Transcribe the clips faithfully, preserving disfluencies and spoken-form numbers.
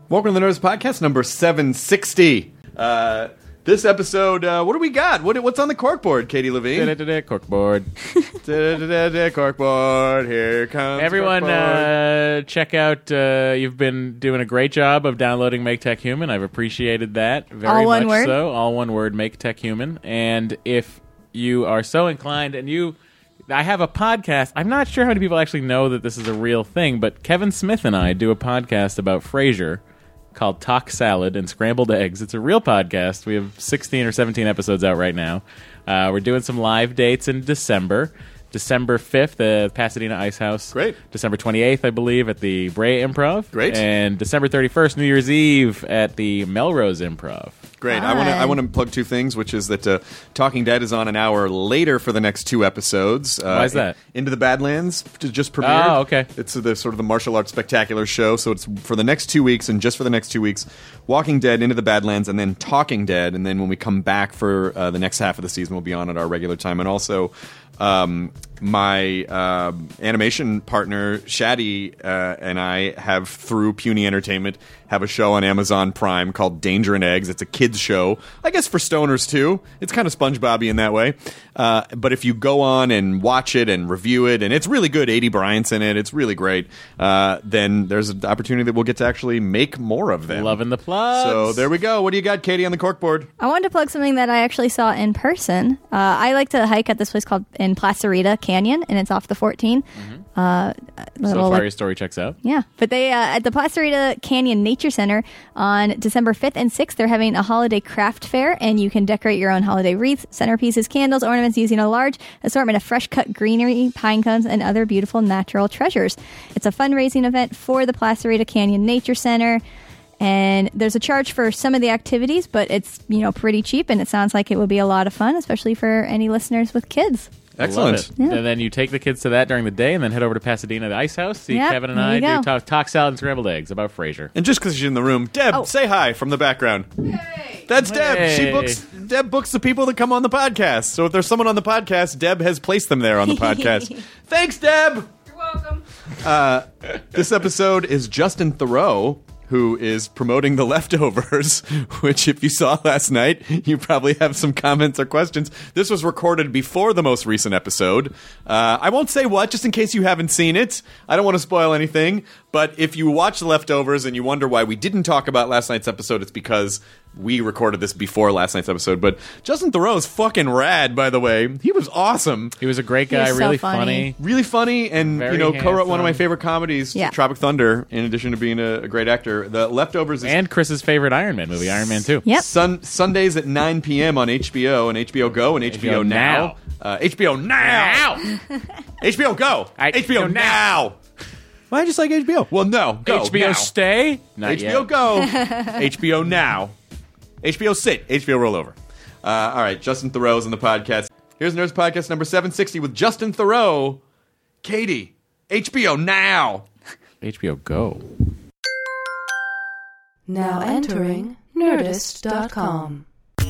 Welcome to the Nerds Podcast, number seven sixty. Uh, this episode, uh, what do we got? What, what's on the corkboard, Katie Levine? Corkboard. Corkboard, here comes Everyone, corkboard. uh, check out, uh, you've been doing a great job of downloading Make Tech Human. I've appreciated that very All one much word? so. All one word, Make Tech Human. And if you are so inclined, and you... I have a podcast. I'm not sure how many people actually know that this is a real thing, but Kevin Smith and I do a podcast about Frasier called Talk Salad and Scrambled Eggs. It's a real podcast. We have sixteen or seventeen episodes out right now. Uh, we're doing some live dates in December. December fifth at Pasadena Ice House. Great. December twenty-eighth, I believe, at the Brea Improv. Great. And December thirty-first, New Year's Eve, at the Melrose Improv. Great. I want to I Fun. want to plug two things, which is that uh, Talking Dead is on an hour later for the next two episodes. Uh, Why is that? Into the Badlands just- just premiered. Oh, okay. It's the sort of the martial arts spectacular show, so it's for the next two weeks, and just for the next two weeks, Walking Dead, Into the Badlands, and then Talking Dead, and then when we come back for uh, the next half of the season, we'll be on at our regular time, and also. Um, my uh, animation partner Shaddy uh, and I have, through Puny Entertainment, have a show on Amazon Prime called Danger and Eggs. It's a kids show, I guess for stoners too. It's kind of SpongeBob-y in that way. Uh, but if you go on and watch it and review it, and it's really good, A D Bryant's in it, it's really great, uh, then there's an opportunity that we'll get to actually make more of them. Loving the plugs. So there we go. What do you got, Katie, on the corkboard? I wanted to plug something that I actually saw in person. Uh, I like to hike at this place called in Placerita Canyon, and it's off the fourteen. Uh, a So little, far, like- your story checks out. yeah, but they uh, at the Placerita Canyon Nature Center on December fifth and sixth, they're having a holiday craft fair, and you can decorate your own holiday wreaths, centerpieces, candles, ornaments using a large assortment of fresh cut greenery, pine cones, and other beautiful natural treasures. It's a fundraising event for the Placerita Canyon Nature Center. And there's a charge for some of the activities, but it's, you know, pretty cheap, and it sounds like it will be a lot of fun, especially for any listeners with kids. Excellent. Love it. Yeah. And then you take the kids to that during the day, and then head over to Pasadena, the Ice House. See Yep, Kevin and there I you do go. talk, talk salad and scrambled eggs about Frasier. And just because she's in the room, Deb, Oh. say hi from the background. Hey. That's Deb. Hey. She books. Deb books the people that come on the podcast. So if there's someone on the podcast, Deb has placed them there on the podcast. Thanks, Deb. You're welcome. Uh, this episode is Justin Theroux, who is promoting The Leftovers, which, if you saw last night, you probably have some comments or questions. This was recorded before the most recent episode. Uh, I won't say what, just in case you haven't seen it. I don't want to spoil anything, but if you watch The Leftovers and you wonder why we didn't talk about last night's episode, it's because we recorded this before last night's episode. But Justin Theroux is fucking rad, by the way. He was awesome. He was a great guy, He's so really funny. funny. Really funny, and Very you know, co-wrote one of my handsome. favorite comedies, Yeah. Tropic Thunder. In addition to being a, a great actor, The Leftovers is And Chris's favorite Iron Man movie, Iron Man two. Yep. Sun, Sundays at nine p.m. on H B O and H B O Go and H B O, H B O Now. Now. Uh, H B O Now. H B O Go. I- H B O Now. Now. Why I just like H B O? Well, no. Go. H B O now. Stay? Not H B O yet. Go. H B O Now. H B O Sit. H B O Rollover. Uh, all right, Justin Theroux's on the podcast. Here's Nerds Podcast number seven sixty with Justin Theroux. Katie, H B O Now. H B O Go. Now entering Nerdist dot com.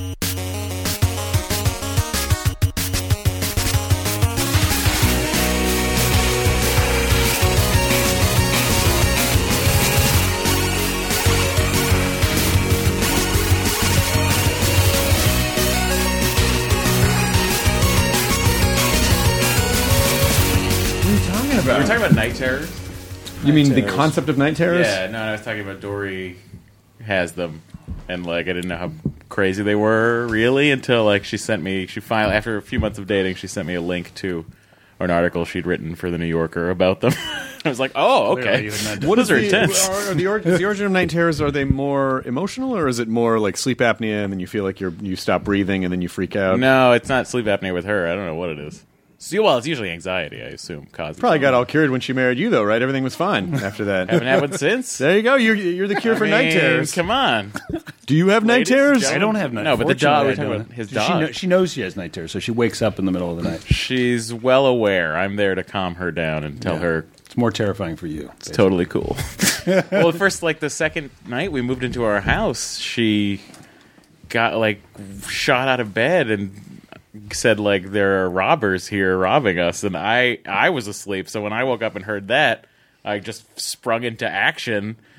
What are you talking about? We're talking about night terrors. You mean the terrors. concept of night terrors? Yeah, no, I was talking about Dory has them, and like I didn't know how crazy they were really until like she sent me. She finally, after a few months of dating, she sent me a link to an article she'd written for the New Yorker about them. I was like, oh, okay. What is Those are the, intense. Are, are the, or, is the origin of night terrors? Are they more emotional, or is it more like sleep apnea, and then you feel like you're you stop breathing, and then you freak out? No, it's not sleep apnea with her. I don't know what it is. So, well, it's usually anxiety, I assume. Causes Probably got all cured when she married you, though, right? Everything was fine after that. Haven't had one since. There you go. You're you're the cure I for night mean, terrors. Come on. Do you have night Ladies, terrors? gentlemen. I don't have night. No, but the dog. We're Fortunately, talking I about his don't. dog. She, know, she knows she has night terrors, so she wakes up in the middle of the night. She's well aware. I'm there to calm her down and tell Yeah. her It's more terrifying for you. it's totally cool. Well, first, like the second night we moved into our house, she got like shot out of bed and said like there are robbers here robbing us, and I I was asleep. So when I woke up and heard that, I just sprung into action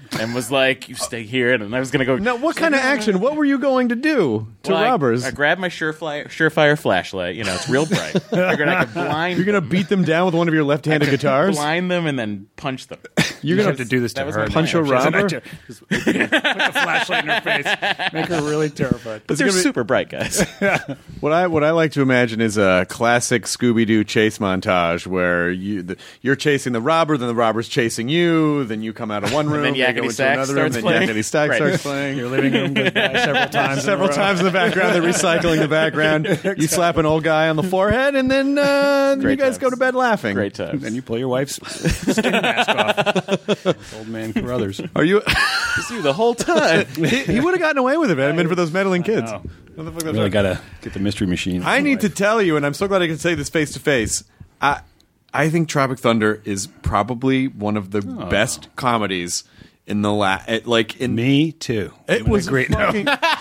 and was like, "You stay here," and I was going to go. Now, what kind of action? What were you going to do to Well, I- robbers? I, grabbed my surefire, surefire flashlight. You know, it's real bright. I figured I could blind. You're going to beat them down with one of your left-handed guitars? blind them, and then punch them. You're You going have to do this to That was her. my punch a plan. robber? Just put the flashlight in her face. Make her really terrified. But they're gonna be- super bright, guys. What I what I like to imagine is a classic Scooby-Doo chase montage where you the, you're chasing the robber, then the robber's chasing you, then you come out of one room, then they go Yakety into Sax another room, starts then playing. Yakety Sax Right. starts playing. Your living room goes by several times. Several in a row. times in the background, they're recycling the background. You slap an old guy on the forehead, and then uh, you Great guys times. go to bed laughing. Great times. And you pull your wife's skin mask off. Old man Carruthers. Are you? It's you the whole time. he he would have gotten away with it, man. Been for those meddling kids. know. What the fuck that's Really right? got to get the mystery machine. I need to tell you, and I'm so glad I can say this face to face. I I think Tropic Thunder is probably one of the best comedies in the la- it, like in Me too. It What a was great. fucking.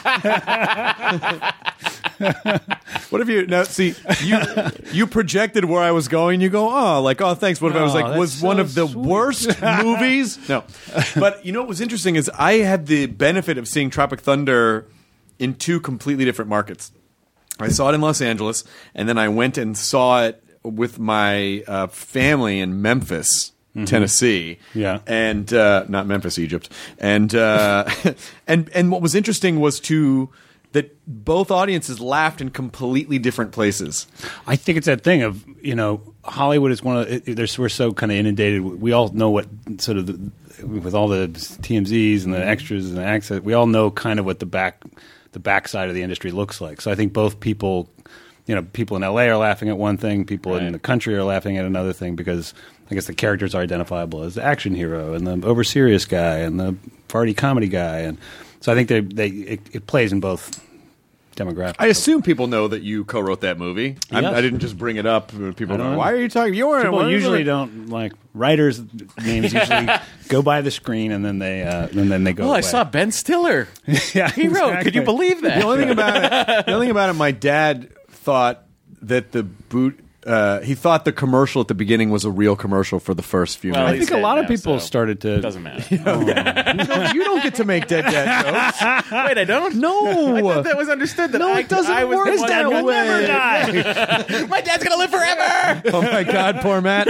What if you now see you you projected where I was going? You go, oh, like oh, thanks. What if I was Oh, like that's was one so of the sweet. worst movies? No, but you know what was interesting is I had the benefit of seeing Tropic Thunder in two completely different markets. I saw it in Los Angeles, and then I went and saw it with my uh, family in Memphis, Tennessee. Yeah. and uh, not Memphis, Egypt. And uh, and and what was interesting was to that both audiences laughed in completely different places. I think it's that thing of, you know, Hollywood is one of it, it, there's, we're so kind of inundated. We all know what sort of the, with all the T M Zs and the extras and the access. We all know kind of what the back the backside of the industry looks like. So I think both people, you know, people in L A are laughing at one thing, people in Right. the country are laughing at another thing because I guess the characters are identifiable as the action hero and the over serious guy and the party comedy guy, and so I think they they it, it plays in both demographics. I assume people know that you co-wrote that movie. I'm, Yes. I didn't just bring it up. People I go, don't know. why are you talking? You weren't. People why- usually don't like writers' names. Usually go by the screen and then they uh, and then they go. Oh, I away. saw Ben Stiller. Yeah, He wrote. Could you exactly. believe that? The only thing about it, the only thing about it, my dad thought that the boot. Uh, he thought the commercial at the beginning was a real commercial for the first few Well, I minutes. think a dead lot of now, people so started to. It doesn't matter. you, don't, you don't get to make dead dad jokes. Wait, I don't. No, I thought that was understood. That No, I, it doesn't I was work the His one dad that will would never die. My dad's gonna live forever. Oh my God, poor Matt.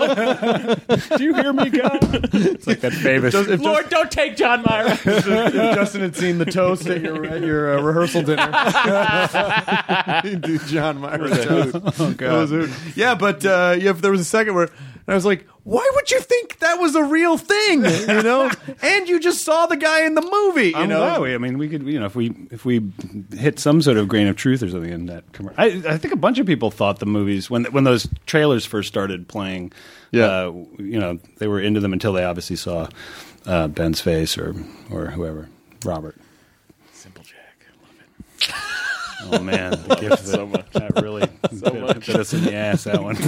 Do you hear me, God? It's like that famous. If, if, Lord, don't take John Myra. if Justin had seen the toast at your at your uh, rehearsal dinner, he'd do John Myers toast. Oh God. Yeah, but uh, yeah, there was a second where I was like, "Why would you think that was a real thing?" You know, and you just saw the guy in the movie. You I'm know, glad we- I mean, we could, you know, if we if we hit some sort of grain of truth or something in that commercial. I, I think a bunch of people thought the movies when when those trailers first started playing. Yeah. uh, you know, they were into them until they obviously saw uh, Ben's face or or whoever, Robert. Simple Jack. Love it. Oh man, the gift so much. that really bit, bit us in the ass. That one.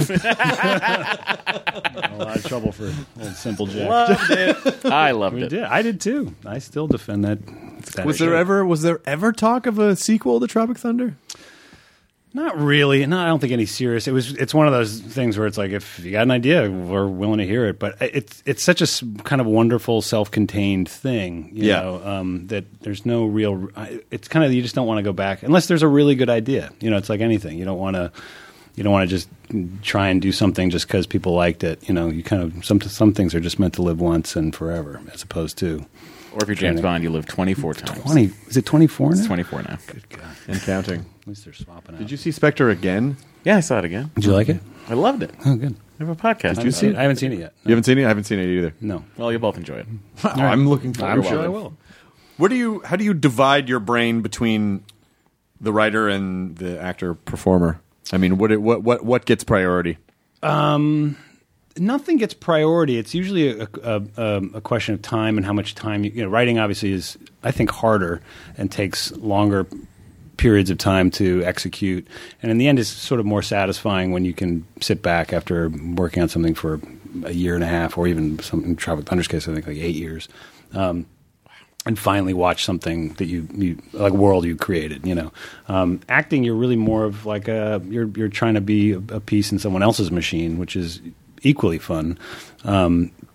A lot of trouble for old Simple Jack. Loved it. I loved We it. did. I did too. I still defend that. that was there show. ever was there ever talk of a sequel to Tropic Thunder? Not really. No, I don't think any serious. It was. It's one of those things where it's like, if you got an idea, we're willing to hear it. But it's it's such a s- kind of wonderful, self-contained thing. You Yeah. know, um, that there's no real. It's kind of you just don't want to go back unless there's a really good idea. You know, it's like anything. You don't want to. You don't want to just try and do something just because people liked it. You know, you kind of some some things are just meant to live once and forever, as opposed to Or if you're James Bond, you live twenty-four times. twenty. Is it twenty-four now? It's twenty-four now. Good God. And counting. At least they're swapping out. Did you see Spectre again? Yeah, I saw it again. Did you like it? I loved it. Oh, good. I have a podcast. Did you see it? I haven't seen it yet. You haven't seen it? I haven't seen it either. No. Well, you'll both enjoy it. I'm looking forward. I'm to sure it. I will. What do you? How do you divide your brain between the writer and the actor performer? I mean, what what what what gets priority? Um, nothing gets priority. It's usually a, a, a, a question of time and how much time you, you know. Writing obviously is, I think, harder and takes longer periods of time to execute. And in the end, it's sort of more satisfying when you can sit back after working on something for a year and a half, or even some, in Tropic Thunder's case, I think like eight years. Um, and finally watch something that you, you like world you created, you know. Um, acting, you're really more of like a you're you're trying to be a, a piece in someone else's machine, which is equally fun. Um,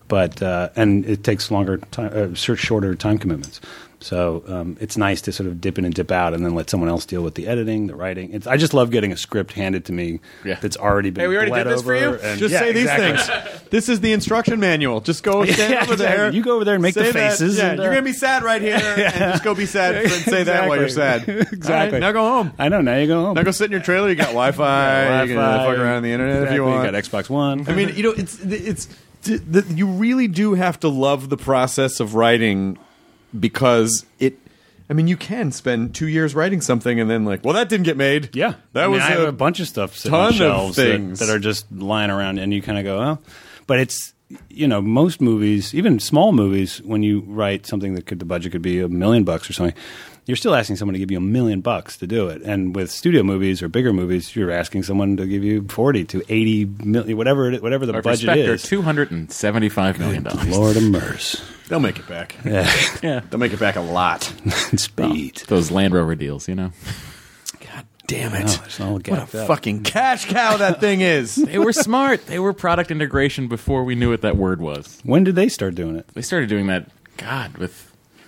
but uh, and it takes longer time, uh, shorter time commitments. So um, it's nice to sort of dip in and dip out, and then let someone else deal with the editing, the writing. It's, I just love getting a script handed to me Yeah. that's already been. Hey, we already bled did this over for you. and- Just yeah, say these exactly. things. This is the instruction manual. Just go stand Yeah, over there. exactly. You go over there and make the say that. faces Yeah, and, uh, you're gonna be sad right here, and just go be sad and say that while you're sad. Exactly. All right, now go home. I know. Now you go home. Now go sit in your trailer. You got Wi-Fi. You can uh, fuck around on the internet exactly. if you want. You got Xbox One. I mean, you know, it's it's the, you really do have to love the process of writing because it. I mean, you can spend two years writing something and then like, well, that didn't get made. Yeah, that I mean, was I have a, a bunch of stuff sitting ton on of shelves that, things. that are just lying around, and you kind of go, oh. But it's, you know, most movies, even small movies, when you write something that could the budget could be a million bucks or something, you're still asking someone to give you a million bucks to do it. And with studio movies or bigger movies, you're asking someone to give you forty to eighty million, whatever it, whatever the Our budget Spectre, is. two hundred and seventy-five million dollars. Lord of mercy. They'll make it back. Yeah. Yeah, They'll make it back a lot. Speed. those Land Rover deals, you know. God damn Oh, it! it's all What a gapped up. fucking cash cow that thing is. They were smart. They were product integration before we knew what that word was. When did they start doing it? They started doing that, God, with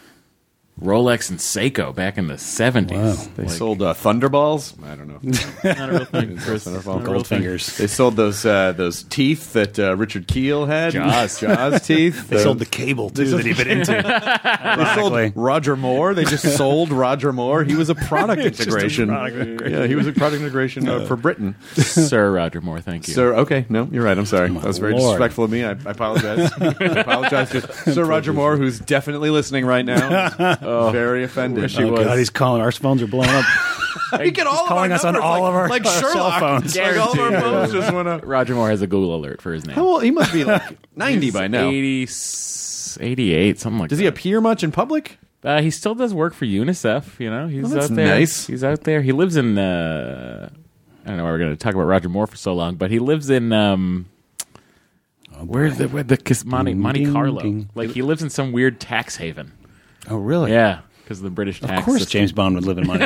Rolex and Seiko back in the seventies. Wow. They Like, sold uh, Thunderballs. I don't know. not a real thing. Chris. Thunderball. Not a real thing. Goldfingers. They sold those uh, those teeth that uh, Richard Keel had. Jaws. Jaws teeth. They sold the cable, too, that he'd been into. They sold Ironically. Roger Moore. They just sold Roger Moore. He was a product Just a integration. product integration. Yeah, he was a product integration uh, for Britain. Sir Roger Moore, thank you. Sir, okay, no, you're right. I'm sorry. That was very Lord. disrespectful of me. I, I apologize. I apologize to Sir Roger Moore, who's definitely listening right now. Oh, very offended. wish he Oh, was. God, he's calling. Our phones are blowing up. You get all of calling our us on numbers, all like, of our- like our cell Sherlock. phones. Like all of our Guaranteed. phones just went up. Roger Moore has a Google alert for his name. How old? He must be like ninety by now. eighty, eighty-eight, something like Does that. he appear much in public? Uh, he still does work for UNICEF. You know, he's Oh, that's out there. nice. He's out there. He lives in. Uh, I don't know why we're going to talk about Roger Moore for so long, but he lives in. Um, where's the where the Kis- Monte, Ding, Monte ding, Carlo? ding. Like he lives in some weird tax haven. Oh, really? Yeah, because of the British tax. Of course, system. James Bond would live in Monte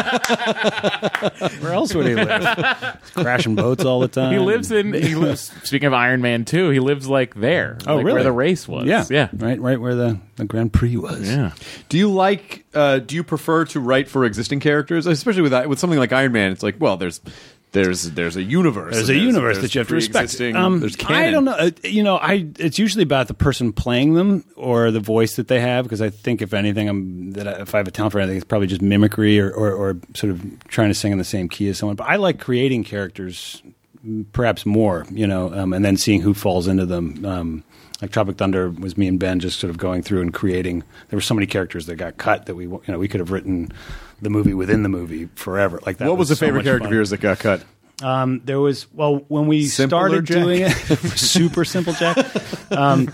Carlo. Where else would he live? He's crashing boats all the time. He lives in. He lives. Speaking of Iron Man two, he lives like there. Oh, like really? Where the race was. Yeah, yeah, Right, right where the, the Grand Prix was. yeah. Do you like? Uh, do you prefer to write for existing characters, especially with with something like Iron Man? It's like, well, there's there's there's a universe. There's and a universe there's that you have to respect. pre-existing- Um, there's canon. I don't know. Uh, you know, I it's usually about the person playing them or the voice that they have. Because I think, if anything, I'm that I, if I have a talent for anything, it's probably just mimicry or, or, or sort of trying to sing in the same key as someone. But I like creating characters, mm, perhaps more. You know, um, and then seeing who falls into them. Um, like Tropic Thunder was me and Ben just sort of going through and creating. There were so many characters that got cut that we you know we could have written the movie within the movie forever. Like that. What was the so favorite much character fun. of yours that got cut? Um, there was well when we Simpler started Jack? doing it, super simple Jack. Um,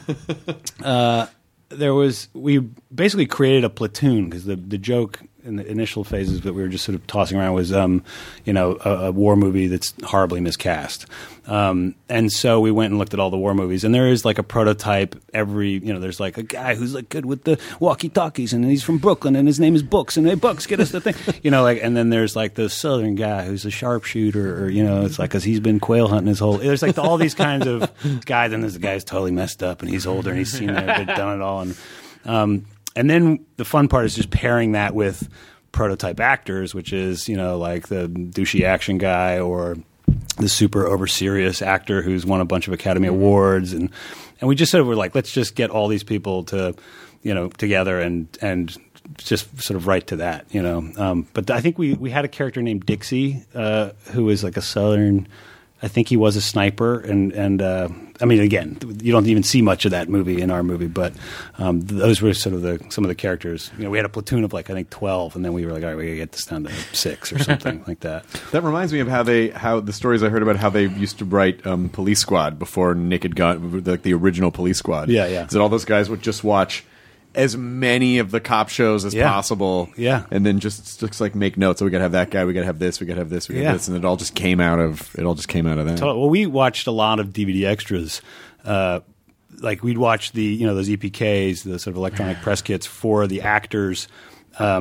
uh, there was we basically created a platoon because the the joke in the initial phases that we were just sort of tossing around was um, you know a, a war movie that's horribly miscast, um, and so we went and looked at all the war movies, and there is like a prototype every you know there's like a guy who's like good with the walkie talkies, and he's from Brooklyn, and his name is Books, and hey Books, get us the thing, you know, like, and then there's like the Southern guy who's a sharpshooter, or you know, it's like because he's been quail hunting his whole. There's like all these kinds of guys, and this guy's totally messed up, and he's older, and he's seen it, they've done it all, and um, and then the fun part is just pairing that with prototype actors, which is you know like the douchey action guy or the super over serious actor who's won a bunch of Academy Awards, and and we just sort of were like, let's just get all these people to, you know, together and and just sort of write to that, you know. Um, but I think we we had a character named Dixie uh, who was like a Southern. I think he was a sniper, and and uh, I mean, again, you don't even see much of that movie in our movie, but um, those were sort of the some of the characters. You know, we had a platoon of like I think twelve, and then we were like, all right, we gotta get this down to six or something like that. That reminds me of how they how the stories I heard about how they used to write um, Police Squad before Naked Gun, like the original Police Squad. Yeah, yeah. So that all those guys would just watch as many of the cop shows as Yeah. possible. Yeah. And then just just like make notes. So we gotta have that guy. We gotta have this. We gotta have this. We gotta Yeah. have this. And it all just came out of it. All just came out of that. Well, we watched a lot of D V D extras. Uh, like we'd watch the you know those E P Ks, the sort of electronic press kits for the actors. Um,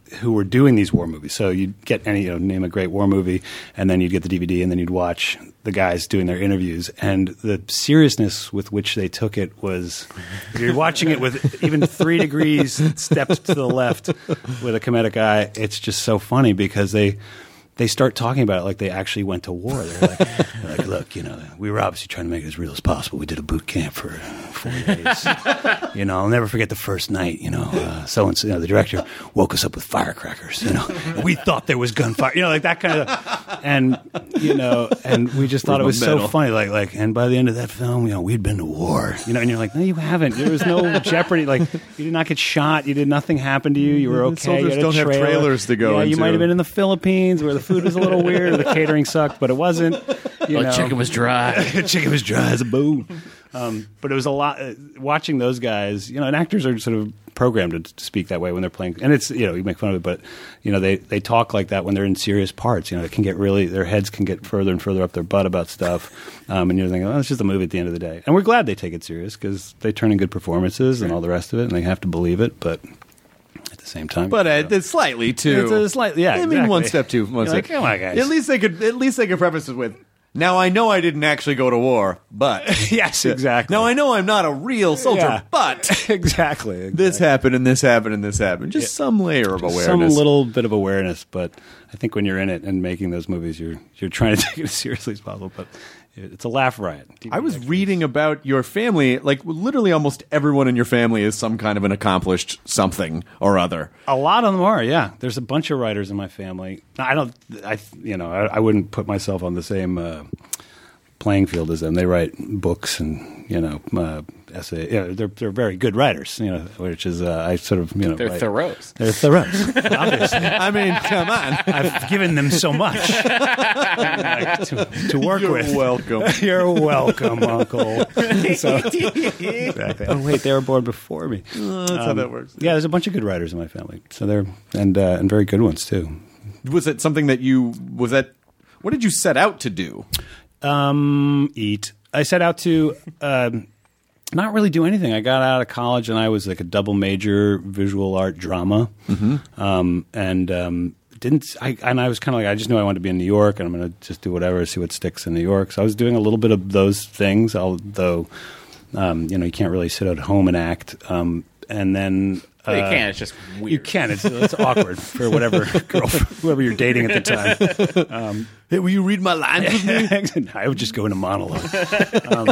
who were doing these war movies. So you'd get any, you know, name a great war movie, and then you'd get the D V D, and then you'd watch the guys doing their interviews. And the seriousness with which they took it was, you're watching it with even three degrees steps to the left with a comedic eye. It's just so funny because they they start talking about it like they actually went to war. They're like, they're like, look, you know, we were obviously trying to make it as real as possible. We did a boot camp for four days. You know, I'll never forget the first night, you know, uh, so and so, you know, the director woke us up with firecrackers, you know. We thought there was gunfire, you know, like that kind of, and, you know, and we just thought it was so funny. Like, like, and by the end of that film, you know, we'd been to war, you know, and you're like, no, you haven't. There was no jeopardy. Like, you did not get shot. You did nothing happen to you. You were okay. Soldiers you had a don't have trailer. trailers to go Yeah, into. you might have been in the Philippines where the food was a little weird, or the catering sucked, but it wasn't. You Oh, know. chicken was dry. Chicken was dry as a bone. Um, but it was a lot. Uh, watching those guys, you know, and actors are sort of programmed to, to speak that way when they're playing. And it's, you know, you make fun of it, but you know, they they talk like that when they're in serious parts. You know, it can get really, their heads can get further and further up their butt about stuff. Um, and you're thinking, oh, it's just a movie at the end of the day. And we're glad they take it serious because they turn in good performances and all the rest of it, and they have to believe it. But at the same time, But uh, you know, it's slightly too. It's a slightly, yeah. I mean, exactly. one step too. One You're step. like, come on, guys. At least they could. At least they could preface it with. Now I know I didn't actually go to war, but Yes, exactly. Now I know I'm not a real soldier, Yeah. but exactly, exactly. this happened and this happened and this happened. Just some layer of awareness. Some little bit of awareness, but I think when you're in it and making those movies, you're you're trying to take it as seriously as possible. But it's a laugh riot. I was reading about your family. Like literally, almost everyone in your family is some kind of an accomplished something or other. A lot of them are, yeah. There's a bunch of writers in my family. I don't, I you know, I, I wouldn't put myself on the same uh, playing field as them. They write books and you know uh, essay. You know, they're they're very good writers. You know, which is uh, I sort of you know They're write- Thoreaus. They're Thoreaus. Obviously. I mean, come on. I've given them so much like, to, to work You're with. welcome. You're welcome, Uncle. So, exactly. Oh wait, they were born before me. Uh, that's how that works. Yeah, there's a bunch of good writers in my family. So they're and uh, and very good ones too. Was it something that you was that? What did you set out to do? Um, eat. I set out to um, not really do anything. I got out of college and I was like a double major, visual art drama, mm-hmm. um, and um, didn't. I and I was kind of like I just knew I wanted to be in New York, and I'm going to just do whatever, see what sticks in New York. So I was doing a little bit of those things, although um, you know you can't really sit at home and act. Um, and then. Well, you uh, can. It's just weird. You can. It's, it's awkward for whatever girl, whoever you're dating at the time. Um, Hey, will you read my lines with me? I would just go into monologue. Um,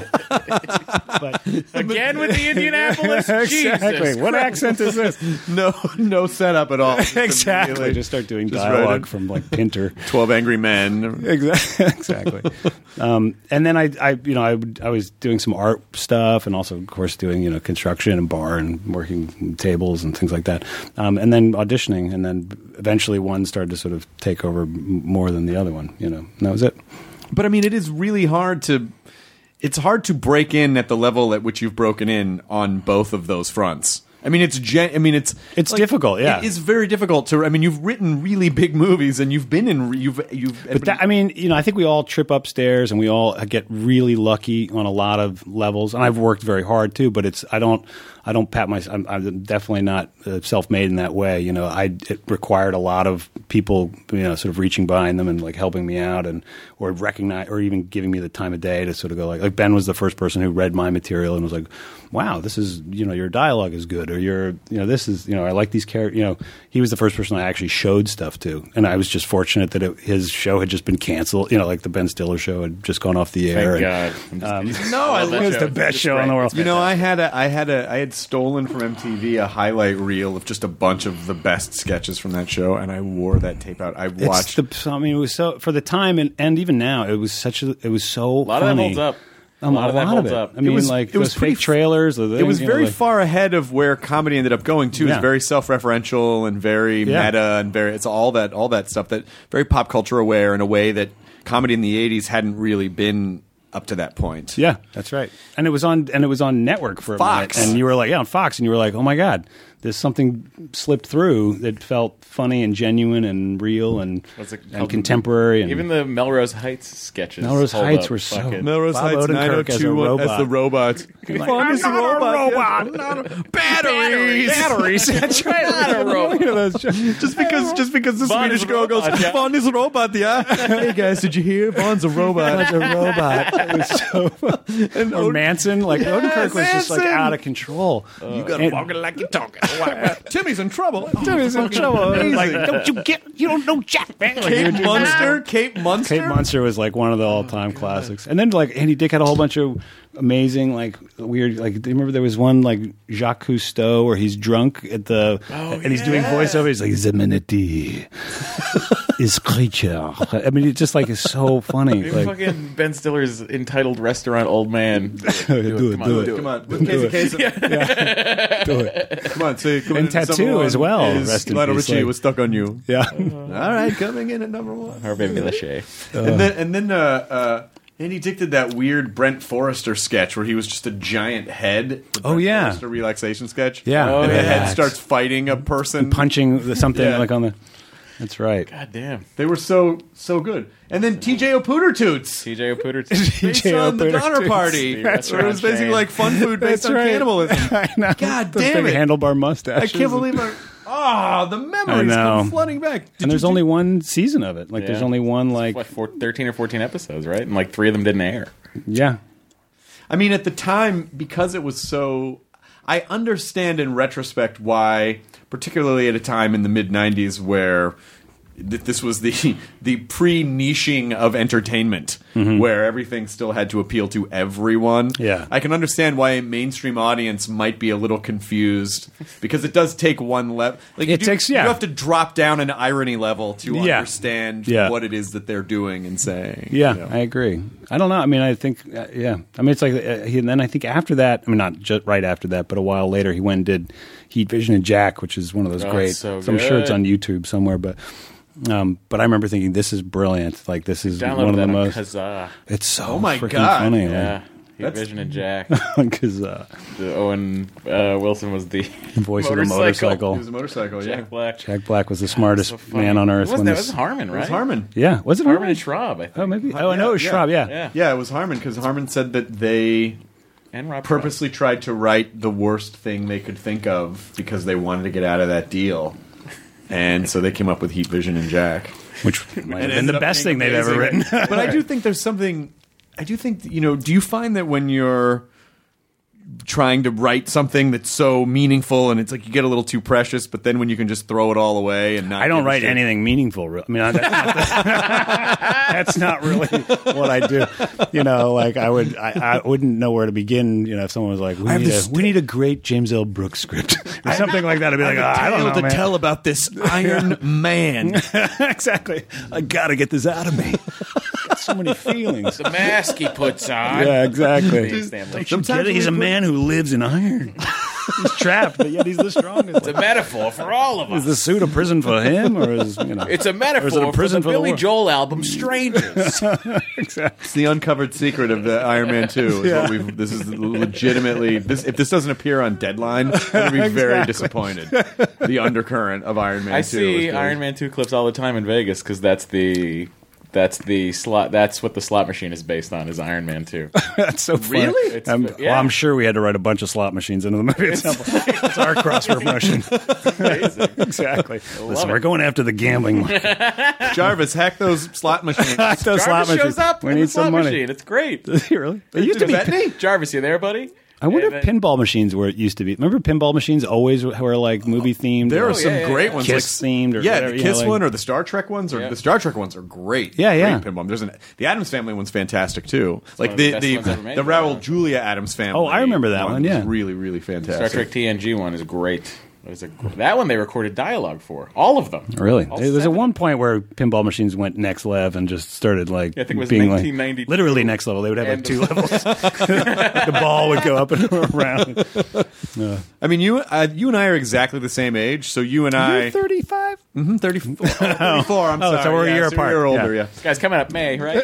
but Again with the Indianapolis. exactly. Jesus What Christ. accent is this? No, no setup at all. Just exactly. immediately Just start doing just dialogue write it. from like Pinter. Twelve Angry Men. Exactly. exactly. Um, and then I, I, you know, I, would- I was doing some art stuff, and also, of course, doing you know construction and bar and working tables and things like that. Um, and then auditioning, and then eventually one started to sort of take over m- more than the other one. You know, and that was it. But I mean, it is really hard to. It's hard to break in at the level at which you've broken in on both of those fronts. I mean, it's gen- I mean, it's It's difficult, yeah. it is very difficult to. I mean, you've written really big movies, and you've been in. You've you've. But that, I mean, you know, I think we all trip upstairs, and we all get really lucky on a lot of levels. And I've worked very hard too, but it's I don't I don't pat myself. I'm, I'm definitely not uh, self-made in that way. You know, I it required a lot of people, you know, sort of reaching behind them and like helping me out, and or recognize or even giving me the time of day to sort of go like like Ben was the first person who read my material and was like, wow, this is you know your dialogue is good, or your you know this is you know I like these characters. You know, he was the first person I actually showed stuff to, and I was just fortunate that it, his show had just been canceled. You know, like the Ben Stiller show had just gone off the air. Thank and, God. I'm just Um, kidding. No, I love that it was show. the best It's show great. in the world. It's You know, I fantastic. had a, I had a, I had stolen from M T V a highlight reel of just a bunch of the best sketches from that show, and I wore that tape out. I It's watched. the, I mean, it was so for the time, and, and even now, it was such a. It was so. A lot of that funny. holds up. A Um, lot of that holds it. up. I mean, was- like it was those pretty fake f- trailers. Or the it was things, you know, very like- far ahead of where comedy ended up going too. It was Yeah. very self-referential and very Yeah. meta and very. It's all that all that stuff that very pop culture aware in a way that comedy in the eighties hadn't really been up to that point. Yeah, that's right. And it was on, and it was on network for a Fox. minute. And you were like, yeah, on Fox, and you were like, oh my god, there's something slipped through that felt funny and genuine and real and What's it and called? contemporary. And Even the Melrose Heights sketches. Melrose hold Heights up. were so- Fucking- Melrose Bob Heights Odenkirk nine oh as a two robot. as the robot. Like, Fun I'm as a not a robot. robot. Yeah, I'm not a- Batteries. batteries. That's right. Not a robot. You know, those jokes. Just because, just because the Vaughn Swedish is a girl goes, robot, yeah. Vaughn is a robot, yeah. Hey guys, did you hear? Vaughn's a robot. Like a robot. It was so And or Manson, like Yes, Odenkirk was just like Manson. out of control. You gotta walk it like you're talking. Timmy's in trouble. Timmy's in trouble. Amazing. Like, don't you get? You don't know Jack, man. Like, he Kate would do Munster. Kate Munster. Kate Munster was like one of the all-time classics. And then like Andy Dick had a whole bunch of amazing, like weird, like do you remember there was one like Jacques Cousteau where he's drunk at the and he's doing voiceover. He's like Zeminity is creature. I mean, it just like is so funny. Maybe Like, fucking Ben Stiller's entitled restaurant old man. do it, Come on, do it. do Come on, Do it. Casey, Casey. do it. Come on, say. Come And in at Tattoo number one as well, is rest in Lionel peace, Richie like- was stuck on you. Yeah. All right, coming in at number one. Or Baby Lachey. And then, and then, uh, uh, Andy Dick did that weird Brent Forrester sketch where he was just a giant head. The Oh, Brent yeah. Forrester relaxation sketch. Yeah. Oh, and the yeah. head starts fighting a person. Punching the, something Yeah. like on the. That's right. God damn. They were so so good. And then T J O'Pooter Toots. T J O'Pooter. Based T J on the O'Pooter Donner Toots. Party. That's Where it was right. basically like fun food based That's on right. cannibalism. I know. God Those damn big it. handlebar mustaches. I can't believe I. Ah, the memories I know. come flooding back. Did And there's you only one season of it. Like there's Yeah. only one like What, four, thirteen or fourteen episodes, right? And like three of them didn't air. yeah. I mean, at the time, because it was so. I understand in retrospect why, particularly at a time in the mid nineties where th- this was the the pre-niching of entertainment, where everything still had to appeal to everyone. Yeah. I can understand why a mainstream audience might be a little confused, because it does take one level. Like, you It do- takes- yeah. You have to drop down an irony level to Yeah. understand Yeah. what it is that they're doing and saying. Yeah, you know? I agree. I don't know. I mean, I think, uh, yeah. I mean, it's like, uh, he, and then I think after that, I mean, not just right after that, but a while later, he went and did Heat Vision and Jack, which is one of those Oh, great. it's so I'm sure it's good. on YouTube somewhere, but. Um, but I remember thinking, this is brilliant. Like, this is Downloaded one of that the on most. Kazaa. It's so Oh my freaking God. funny. Yeah. Heat That's- Vision and Jack. Because uh, The Owen uh, Wilson was the voice of the motorcycle. It was a motorcycle, yeah. Jack Black. Jack Black was the smartest So funny. man on earth. It when wasn't that this, was Harmon, right? It was Harmon. yeah, was it Harmon Harmon? and Schraub, I think. Oh, maybe. Oh, I know it was Yeah, Schraub. Yeah. Yeah. Yeah, it was Harmon, because Harmon said that they And Rob purposely tried to write the worst thing they could think of because they wanted to get out of that deal. And so they came up with Heat Vision and Jack. Which might have And been ended the up best being thing they've ever written. amazing. But I do think there's something. I do think, you know, do you find that when you're trying to write something that's so meaningful and it's like you get a little too precious, but then when you can just throw it all away and not I don't give a write shit- anything meaningful. Real. I mean, that's not, that's not really what I do. You know, like I would, I, I wouldn't know where to begin. You know, if someone was like, "We have need a, this we need a great James L. Brooks script," or something like that, I'd be like, oh, "I don't know, to man." tell about this Iron Man. Exactly. I gotta get this out of me. Got so many feelings. The mask he puts on. Yeah, exactly. Stanley. Sometimes He's a we put- man who lives in iron. He's trapped, but yet he's the strongest. It's a metaphor for all of Is us. the suit a prison for him, or is you know? It's a metaphor Or is it a for prison the for the Billy world? Joel album Strangers. exactly. It's the uncovered secret of the Iron Man two. Is Yeah. what we've, this is legitimately. This, if this doesn't appear on Deadline, I'm going to be very disappointed. The undercurrent of Iron Man I two. see is Iron Man two clips all the time in Vegas because that's the that's the slot. That's what the slot machine is based on. Is Iron Man two? That's so funny. Really? It's- Um, yeah. Well, I'm sure we had to write a bunch of slot machines into the movie itself. It's our crossword motion. Amazing. Exactly. Listen, it. we're going after the gambling market. Jarvis, hack those slot machines. Those slot Jarvis shows machines. up We in need the slot some money. machine. It's great. Really? It used to be. Is that me? Jarvis, you there, buddy? I wonder Yeah, if pinball machines were it used to be. Remember pinball machines always were like movie themed? There or are some yeah, yeah, great yeah. ones, Kiss like themed or yeah, whatever, the you know, Kiss like- one or the Star Trek ones, or Yeah. the Star Trek ones are great. Yeah, yeah. Great pinball. There's an the Adams Family one's fantastic too. Like one of the the best the ones ever made, the by the Raul way. Julia Adams Family. Oh, I remember that one, yeah. was really really fantastic. Star Trek T N G one is great. It was a, that one they recorded dialogue for. All of them. Really? All There was at seven. one point where pinball machines went next level and just started like Yeah, I think it was being nineteen like ninety-two. literally next level. They would have like And- two levels. The ball would go up and around. I mean, you uh, you and I are exactly the same age, so you and I You're thirty-five. mm-hmm, thirty-four. Oh, thirty-four. I'm Oh, sorry. so we're a yeah, year so apart. You're older, Yeah. yeah. This guy's coming up May, right?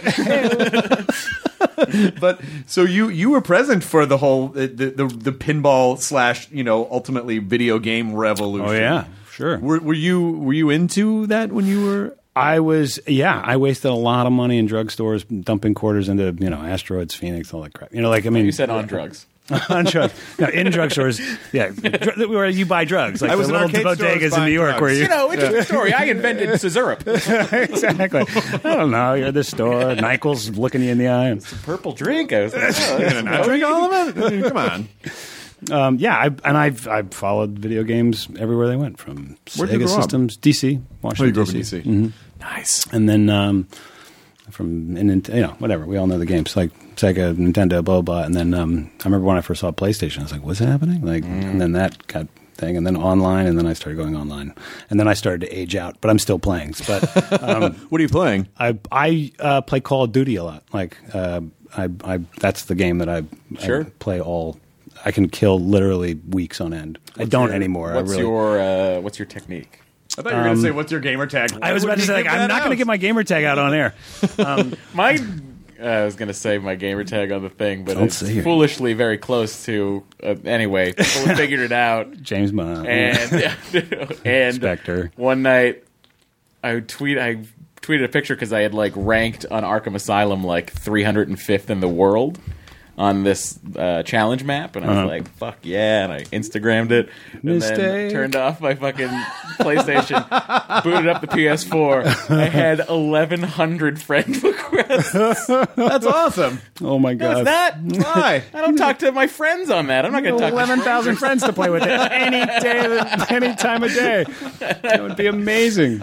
But so you you were present for the whole the the, the, the pinball slash you know ultimately video game revolution. Oh yeah, sure. Were, were you were you into that when you were? I was, yeah, I wasted a lot of money in drugstores dumping quarters into, you know, Asteroids, Phoenix, all that crap. You know, like, I mean. You said on drugs. on drugs. No, in drugstores. Yeah, dr- where you buy drugs, like I was the in little arcade stores bodegas in New York, buying where drugs. you, You know, interesting story. I invented Scissorp. exactly. I don't know. You're at the store. Nyquil's looking you in the eye. And, Purple drink. I was like, oh, You're gonna not drink all of it? I mean, come on. um, yeah, I, and I've I've followed video games everywhere they went, from Where'd you Sega grow up? Systems, D C, Oh, Washington you grew up in D D C. C. Mhm. Nice. And then um, from and, you know whatever, we all know the games like Sega, Nintendo, blah blah. And then um, I remember when I first saw PlayStation, I was like, "What's happening?" Like, Mm. and then that got thing, and then online, and then I started going online, and then I started to age out. But I'm still playing. But um, What are you playing? I I uh, play Call of Duty a lot. Like uh, I I that's the game that I, Sure. I play all. I can kill literally weeks on end. I don't your- anymore. What's I really, your uh, What's your technique? I thought you were going to say, what's your gamer tag? I was about to say, like, I'm not going to get my gamer tag out on air. My, uh, I was going to say my gamer tag on the thing, but Don't it's say it. foolishly very close to. Uh, anyway, people figured it out, James Bond. and and Spectre. one night I tweet I tweeted a picture because I had like ranked on Arkham Asylum like three hundred fifth in the world on this uh, challenge map, and I was Uh-huh. like, "Fuck yeah!" And I Instagrammed it, and Mistake. then turned off my fucking PlayStation, booted up the P S four. I had eleven hundred friend requests. That's awesome. Oh my No, god! it's not. Why? I don't talk to my friends on that. I'm not going to talk to Eleven thousand friends to play with it any day, of- any time of day. That would be amazing.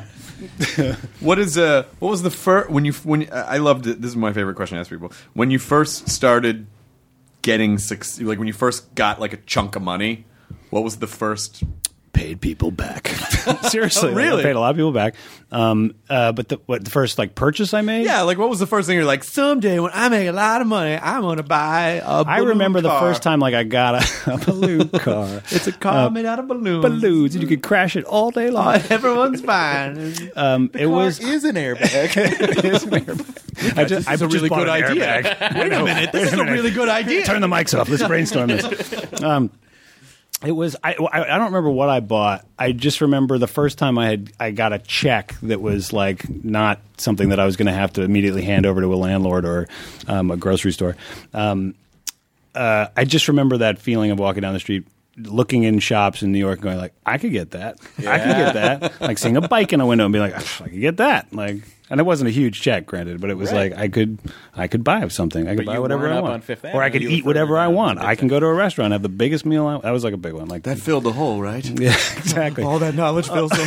What is uh? What was the first when you when I loved it? This is my favorite question to ask people. When you first started getting six, like when you first got like a chunk of money, what was the first? Paid people back. Seriously, Oh, really? I paid a lot of people back. Um, uh, but the, what, the first like purchase I made? Yeah, like what was the first thing you're like? Someday when I make a lot of money, I'm gonna buy a. I balloon remember the car. first time like I got a, a balloon car. It's a car made out of balloons. Balloons, and you could crash it all day long. Everyone's fine. Um, it was. is an airbag. I just, I This is a just really bought good an idea. airbag. Wait a minute, this is a really good idea. Turn the mics off. Let's brainstorm this. Um, it was I, I. I don't remember what I bought. I just remember the first time I had I got a check that was like not something that I was going to have to immediately hand over to a landlord or um, a grocery store. Um, uh, I just remember that feeling of walking down the street, looking in shops in New York, and going like, I could get that. I could get that. Like seeing a bike in a window and being like, I could get that. Like. And it wasn't a huge check, granted, but it was Right. like I could, I could buy something. I could But buy you whatever weren't I up want, on Fifth or I Avenue, could you eat were whatever I further want. down. I can go to a restaurant, have the biggest meal. I, that was like a big one. Like That filled the hole, right? yeah, exactly. All that knowledge fills the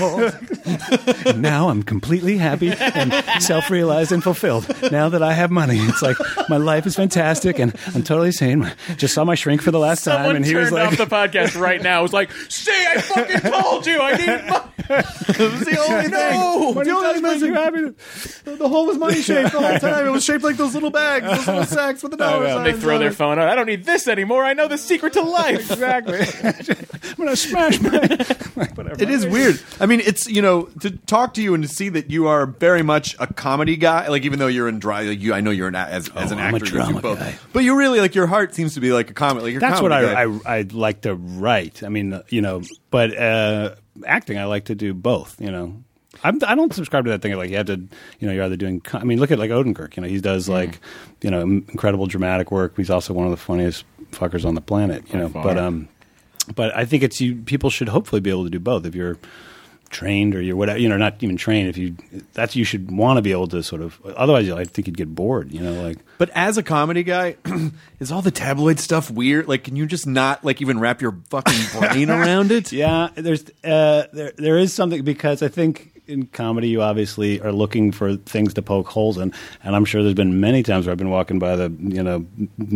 hole. And now I'm completely happy and self-realized and fulfilled. Now that I have money, it's like my life is fantastic and I'm totally sane. Just saw my shrink for the last time, Someone and he turned was like, off the podcast right now. Was like, "See, I fucking told you, I need money." It was the only No! thing. The only thing "Make you missing. happy." The hole was money shaped the whole time. It was shaped like those little bags, those little sacks with the dollar know. signs. They throw on their it. phone out. I don't need this anymore. I know the secret to life. Exactly. I'm gonna smash my. Like, whatever. It is weird. I mean, it's, you know, to talk to you and to see that you are very much a comedy guy. Like, even though you're in dry, like you, I know you're an a- as, as an Oh, I'm a actor, you do drama both. guy. But you really like your heart seems to be like a comedy. Like you're a That's what comedy I, guy. I I like to write. I mean, you know, but uh, acting, I like to do both. You know, I'm, I don't subscribe to that thing of like you have to, you know, you're either doing. I mean, look at like Odenkirk. You know, he does like, you know, incredible dramatic work. He's also one of the funniest fuckers on the planet. You know, far. but um, but I think it's you. People should hopefully be able to do both if you're trained or you're whatever. You know, not even trained. If you that's you should want to be able to sort of. Otherwise, I think you'd get bored. You know, like. But as a comedy guy, is all the tabloid stuff weird? Like, can you just not like even wrap your fucking brain around it? Yeah, there's uh, there there is something because I think in comedy you obviously are looking for things to poke holes in, and I'm sure there's been many times where I've been walking by the you know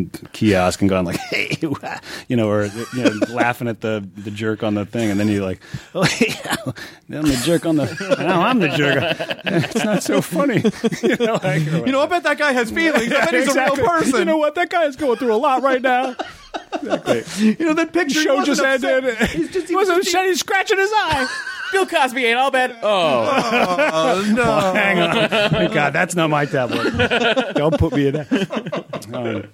kiosk and gone like, hey, you know, or you know, laughing at the the jerk on the thing, and then you're like, oh yeah, I'm the jerk on the now I'm the jerk. It's not so funny, you know. Like, You know, I bet that guy has feelings. I bet he's Exactly. a real person. You know what? That guy is going through a lot right now. Exactly. You know, that picture Show he just wasn't upset. ended. He's just, He wasn't upset. He's scratching his eye. Bill Cosby ain't all bad. Oh, Oh, no. Hang on. Thank God, that's not my tablet. Don't put me in that. Um,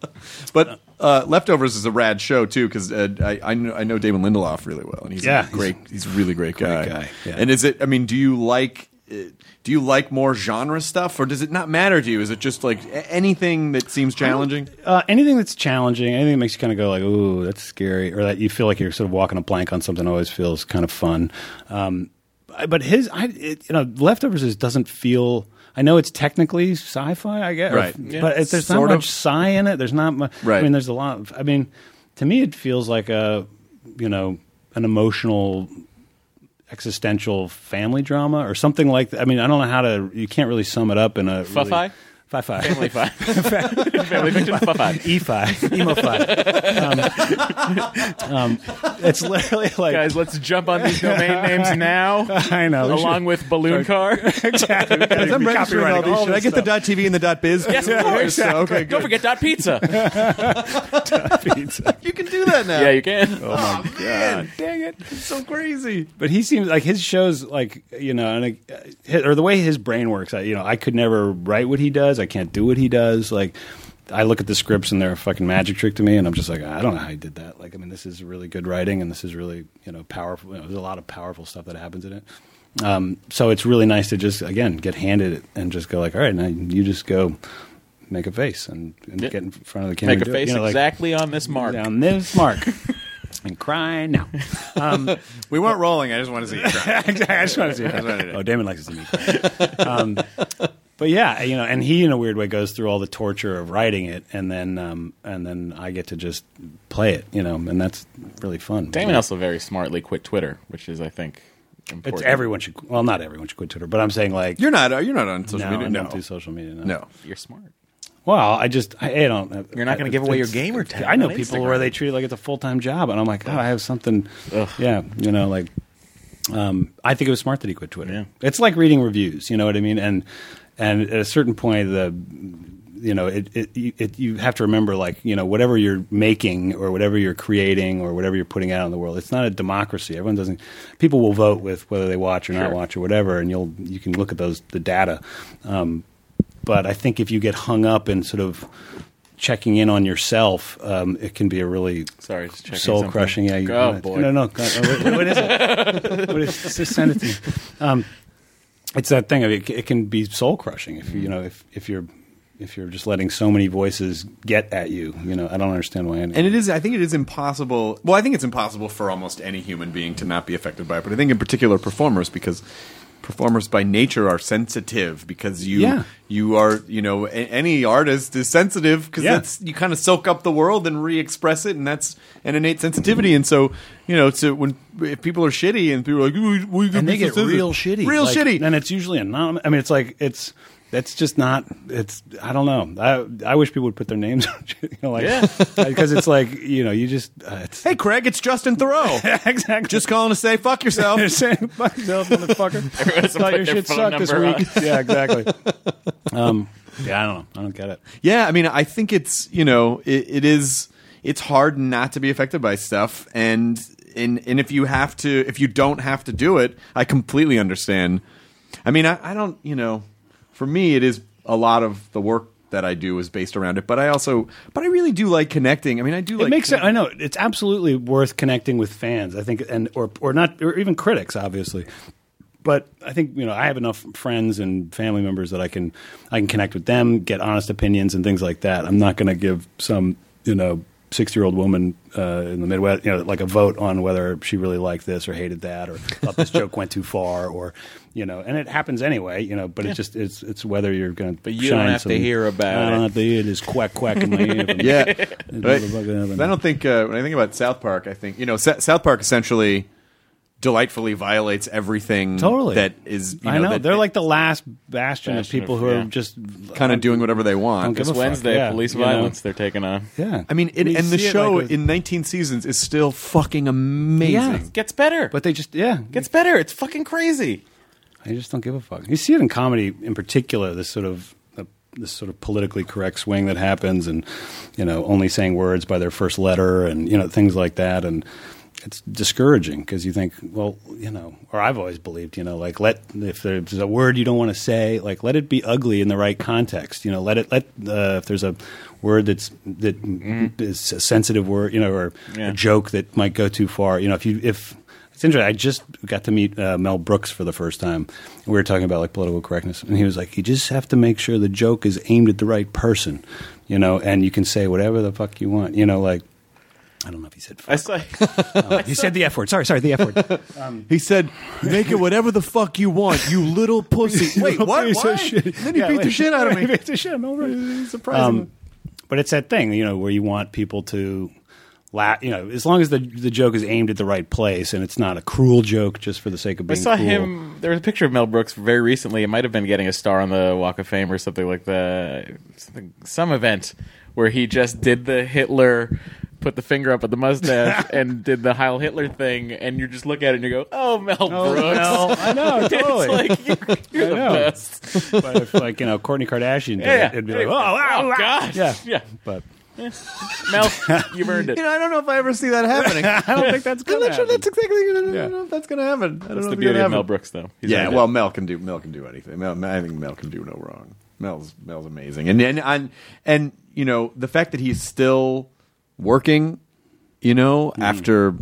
But uh, Leftovers is a rad show too because uh, I I know, I know Damon Lindelof really well, and he's Yeah, a great. He's, a really great guy. guy, yeah. And is it? I mean, do you like do you like more genre stuff, or does it not matter to you? Is it just like a- anything that seems challenging? Uh, anything that's challenging, anything that makes you kind of go like, "Ooh, that's scary," or that you feel like you're sort of walking a plank on something, always feels kind of fun. Um, I- but his, I, it, you know, Leftovers is, doesn't feel. I know it's technically sci-fi, I guess, Right. or- Yeah. but it, there's Sort not of. much sci in it. There's not much. Right. I mean, there's a lot. Of, I mean, to me, it feels like a, you know, an emotional, existential family drama or something like that. I mean, I don't know how to. You can't really sum it up in a Fi-fi? Really, Fi-fi. Family Fi. Family Fiction Fi-fi. E fi. Emo fi. Um, um, it's literally like. Guys, let's jump on these domain names now. I know. we Along should- with Balloon Car. exactly. We gotta I'm be registering all copywriting these. Should I this get the stuff. .tv and the .biz? Yes, of course. Okay, Don't good. forget dot pizza. Pizza. You can do that now. Yeah, you can. Oh my god! Dang it. It's so crazy. But he seems like his shows, like you know, and uh, his, or the way his brain works. I, you know, I could never write what he does. I can't do what he does. Like, I look at the scripts and they're a fucking magic trick to me, and I'm just like, I don't know how he did that. Like, I mean, this is really good writing, and this is really you know powerful. You know, there's a lot of powerful stuff that happens in it. Um, so it's really nice to just again get handed it and just go like, all right, now you just go make a face and, and Yeah. get in front of the camera. Make a and do it. face You know, like, exactly on this mark. on this mark. And cry now. Um, We weren't rolling. I just want to see you try. exactly. I just want to see what I that. did. Oh, Damon likes to see me cry. Um, but yeah, you know, and he in a weird way goes through all the torture of writing it, and then um, and then I get to just play it, you know, and that's really fun. Damon also very smartly quit Twitter, which is, I think, important. It's everyone should. Well, not everyone should quit Twitter, but I'm saying like You're not. uh, You're not on social no, media. I No. don't do social media. No. No. You're smart. Well, I just I, I don't. You're not gonna I- give away your it's- gamer tag I know on people Instagram. where they treat it like it's a full time job, and I'm like, oh, I have something. Yeah, you know, like. Um, I think it was smart that he quit Twitter. Yeah. It's like reading reviews. You know what I mean? And and at a certain point, the you know it, it, it you have to remember like you know whatever you're making or whatever you're creating or whatever you're putting out in the world. It's not a democracy. Everyone doesn't. People will vote with whether they watch or not Sure. watch or whatever, and you'll you can look at those the data. Um, but I think if you get hung up in sort of checking in on yourself, um, it can be a really Sorry, just checking soul something. crushing. Yeah, you, Oh, boy. No, no. God, oh, what, what is it? What is, just send it to me. Um, it's that thing of it, it can be soul crushing if you, you know if if you're if you're just letting so many voices get at you. You know, I don't understand why. Any, And it is. I think it is impossible. Well, I think it's impossible for almost any human being to not be affected by it. But I think in particular performers, because performers by nature are sensitive. Because you, Yeah. you are, you know, a, any artist is sensitive because Yeah. that's you kind of soak up the world and re-express it, and that's an innate sensitivity. And so, you know, so when if people are shitty and people are like, "Ooh, we and they get real shitty, real like, shitty, and it's usually anonymous. I mean, it's like it's. That's just not. It's. I don't know. I I wish people would put their names on. You know, like Yeah. because it's like you know you just. Uh, it's, Hey, Craig, it's Justin Thoreau. exactly. Just calling to say fuck yourself. You're saying fuck yourself, motherfucker. Everyone has to Thought put your their shit phone sucked this number week. Yeah, exactly. Um, yeah, I don't know. I don't get it. Yeah, I mean, I think it's you know, it, it is. It's hard not to be affected by stuff, and and and if you have to, if you don't have to do it, I completely understand. I mean, I, I don't, you know, for me, it is a lot of the work that I do is based around it, but I also, but I really do like connecting. I mean, I do like It makes sense. I know it's absolutely worth connecting with fans. I think, and or or not, or even critics, obviously. But I think you know I have enough friends and family members that I can I can connect with them, get honest opinions and things like that. I'm not going to give some you know sixty year old woman uh, in the Midwest you know like a vote on whether she really liked this or hated that or thought this joke went too far or you know. And it happens anyway, you know. But it's just it's it's whether you're going to. But you don't have to hear about I don't it. have to hear this quack quack in my ear. From yeah. this But motherfucker. I don't think uh, when I think about South Park, I think you know Sa- South Park essentially delightfully violates everything Totally. that is. You I know that- they're like the last bastion, Bastion of people of- who are yeah. just kind of doing whatever they want. Don't give This a fuck, Wednesday, yeah, police you know. violence they're taking on. Yeah, I mean, it, You and the see it, show like, with- in nineteen seasons is still fucking amazing. Yeah. Gets better. but they just yeah, Gets better. It's fucking crazy. I just don't give a fuck. You see it in comedy in particular. This sort of uh, this sort of politically correct swing that happens, and you know, only saying words by their first letter, and you know, things like that, and. It's discouraging because you think, well, you know, or I've always believed, you know, like let if there's a word you don't want to say, like let it be ugly in the right context. You know, let it let uh, if there's a word that's that is a sensitive word, you know, or Yeah. a joke that might go too far. You know, if you if It's interesting. I just got to meet uh, Mel Brooks for the first time. We were talking about like political correctness, and he was like, "You just have to make sure the joke is aimed at the right person, you know, and you can say whatever the fuck you want, you know, like." I don't know if he said fuck. I saw. Oh, he said the F word. Sorry, sorry, the F word. Um, he said, "Make it whatever the fuck you want, you little pussy." Wait, what? Piece of What? shit. And then he Yeah, beat like- the shit out of He me. beat the shit out of me. Surprising. Um, but it's that thing, you know, where you want people to laugh. You know, as long as the the joke is aimed at the right place and it's not a cruel joke just for the sake of I being saw cruel. him. There was a picture of Mel Brooks very recently. It might have been getting a star on the Walk of Fame or something like the something, some event where he just did the Hitler, put the finger up at the mustache, and did the Heil Hitler thing. And you just look at it and you go, "Oh, Mel Oh, Brooks." Mel. I know, totally. It's like you're, you're I the know. best. But if, like, you know, Kourtney Kardashian did Yeah, yeah. it, it'd be like, oh, wow, oh wow. gosh, Yeah. yeah. But Mel, you've earned it. You know, I don't know if I ever see that happening. I don't think that's I'm going to not sure happen. that's exactly. I don't Yeah. know if that's going to happen. I don't That's know the if it's beauty gonna of Mel happen. Brooks, though. He's Yeah, earned it. well, Mel can do. Mel can do anything. Mel, I think Mel can do no wrong. Mel's Mel's amazing, and and and, and you know the fact that he's still working, you know, after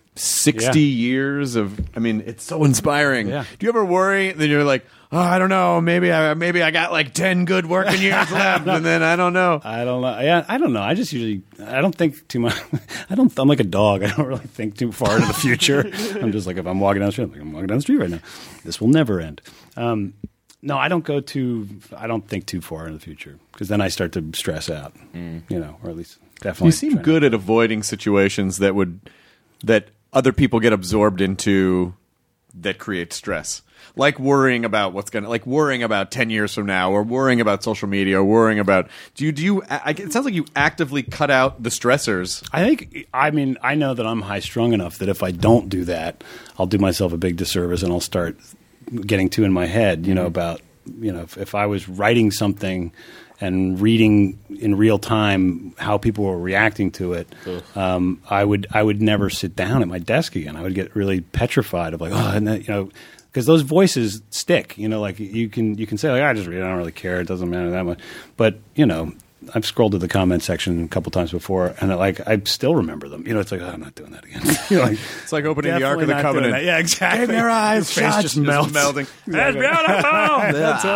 sixty Yeah. years of. I mean, it's so inspiring. Yeah. Do you ever worry that you're like, oh, I don't know, maybe I maybe I got like ten good working years left, and then I don't know. I don't know. Yeah, I don't know. I just usually I don't think too much. I don't. I'm like a dog. I don't really think too far into the future. I'm just like if I'm walking down the street, I'm like I'm walking down the street right now. This will never end. Um, no, I don't go too. I don't think too far in the future because then I start to stress out. You know, or at least definitely. You seem try- good at avoiding situations that would that other people get absorbed into that create stress. Like worrying about what's gonna, like worrying about ten years from now, or worrying about social media, or worrying about. Do you? Do you? I, it sounds like you actively cut out the stressors. I think, I mean, I know that I'm high strung enough that if I don't do that, I'll do myself a big disservice and I'll start getting too in my head, you know, about, you know, if, if I was writing something and reading in real time how people were reacting to it, um, I would I would never sit down at my desk again. I would get really petrified of like, oh, and that, you know, because those voices stick. You know, like you can you can say like, I just read it, I don't really care, it doesn't matter that much. But you know, I've scrolled to the comment section a couple times before, and like I still remember them. You know, it's like, oh, I'm not doing that again. You know, like, It's like opening the Ark of definitely the not doing Covenant. that. Yeah, exactly. In their eyes, Your face shots just just melts. melting. That's beautiful.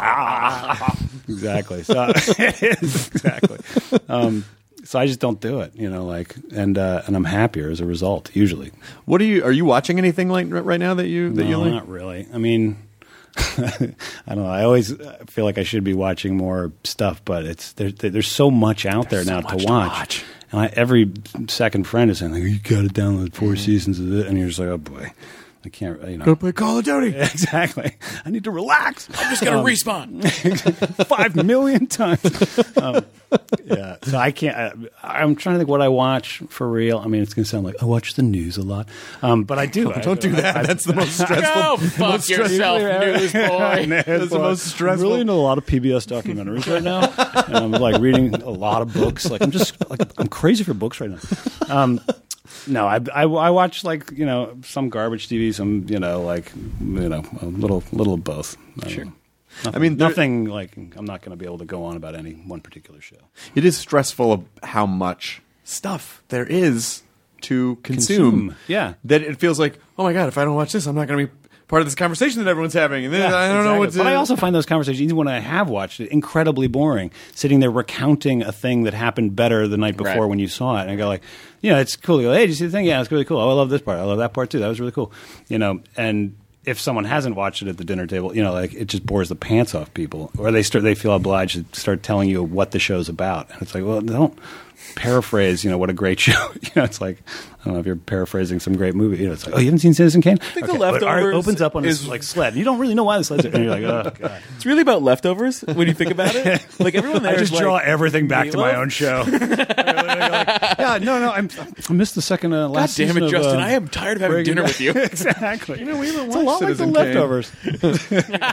Exactly. So exactly. Um, so I just don't do it, you know, like, and uh, and I'm happier as a result. Usually, What are you? Are you watching anything like right now that you that no, you like? not really. I mean, I don't know. I always feel like I should be watching more stuff, but it's there's there's so much out there now much to to watch. watch. And I, every second friend is saying, like, "You got to download four seasons of it," and you're just like, "Oh boy, I can't." You know, Go play Call of Duty. exactly. I need to relax. I'm just gonna respawn. Five million times. Um, yeah. So I can't. I, I'm trying to think what I watch for real. I mean, it's going to sound like I watch the news a lot, um, but I do. Don't do that. That's the most stressful. Go fuck yourself, newsboy. That's the most stressful. I'm really into a lot of P B S documentaries right now, and I'm like reading a lot of books. Like I'm just like I'm crazy for books right now. Um, no, I, I, I watch like you know some garbage T V, some you know like you know a little little of both. I Sure. don't know. Nothing, I mean, there- nothing like I'm not going to be able to go on about any one particular show. It is stressful of how much stuff there is to consume. Consume, yeah. That it feels like, oh my god, if I don't watch this, I'm not going to be part of this conversation that everyone's having, and then I don't know what to. But I also find those conversations, even when I have watched it, incredibly boring. Sitting there recounting a thing that happened better the night before Right. when you saw it, and I go like, you know, it's cool. You go, hey, did you see the thing? Yeah, it's really cool. Oh, I love this part. I love that part too. That was really cool. You know, and if someone hasn't watched it at the dinner table, you know, like it just bores the pants off people, or they start they feel obliged to start telling you what the show's about, and it's like, well, don't paraphrase, you know, what a great show. You know, it's like I don't know if you're paraphrasing some great movie. You know, it's like, oh, you haven't seen Citizen Kane? I think The Leftovers opens up on is- this like sled. And you don't really know why the sled's there. And you're like, oh god. It's really about leftovers when you think about it. Like everyone there I is just draw like, everything back to my Meatloaf? own show. yeah, no, no, I'm, I missed the second uh, God last damn season it, of, Justin! uh, I am tired of having Breaking dinner Bad. with you. Exactly. You know, we even watched it's a lot like the Citizen Kane. leftovers.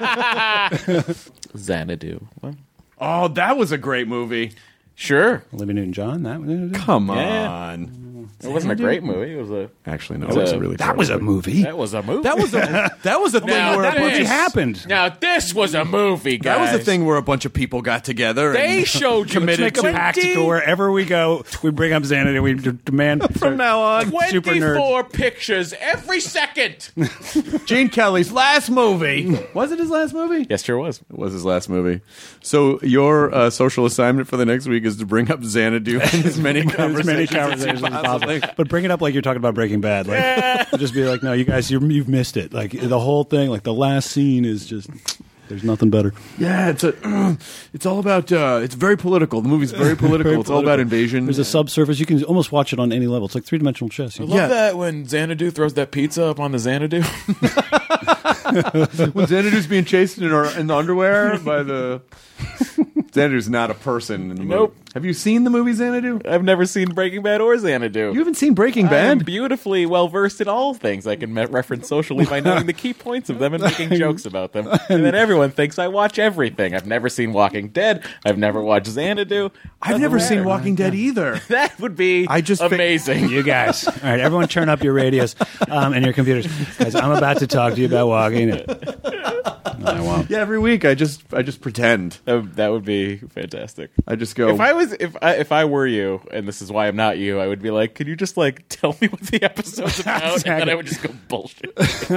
Xanadu. What? Oh, that was a great movie. Sure. Olivia Newton-John. That Come Yeah. on. It wasn't a great movie. It was a Actually, no, It it was was a a- really That was a terrible movie. that was a movie. That was a that was a thing Now where a that bunch is- of, happened. Now this was a movie, guys. that was the thing where a bunch of people got together. They and showed you committed Make a to pact to wherever we go, we bring up Xanadu. We d- demand from now on. Super nerds. twenty-four pictures every second. Gene Kelly's last movie. Was it his last movie? Yes, sure was. It was his last movie. So your uh, social assignment for the next week is to bring up Xanadu in as many as conversations, many conversations as possible. But bring it up like you're talking about Breaking Bad. Like, just be like, no, you guys, you're, you've missed it. Like the whole thing, like the last scene is just. There's nothing better. Yeah, it's a. It's all about. Uh, it's very political. The movie's very political. Very it's all about political. invasion. There's a subsurface. You can almost watch it on any level. It's like three dimensional chess. You I know? love Yeah. that when Xanadu throws that pizza up on the Xanadu. when Xanadu's being chased in, her, in the underwear by the. Xanadu's not a person in the Nope. movie. Have you seen the movie Xanadu? I've never seen Breaking Bad or Xanadu. You haven't seen Breaking I'm Bad? beautifully well versed in all things I can me- reference socially by knowing the key points of them and making jokes about them. And then everyone thinks I watch everything. I've never seen Walking Dead. I've never watched Xanadu. I've Doesn't never seen matter. Walking Dead either. That would be I just fi- amazing. You guys. All right, everyone turn up your radios um, and your computers. Guys, I'm about to talk to you about Walking Dead. No, I won't. Yeah, every week I just I just pretend. That, that would be fantastic. I just go. If I was, if I, if I were you, and this is why I'm not you, I would be like, "Could you just like tell me what the episode's about?" And then I would just go bullshit.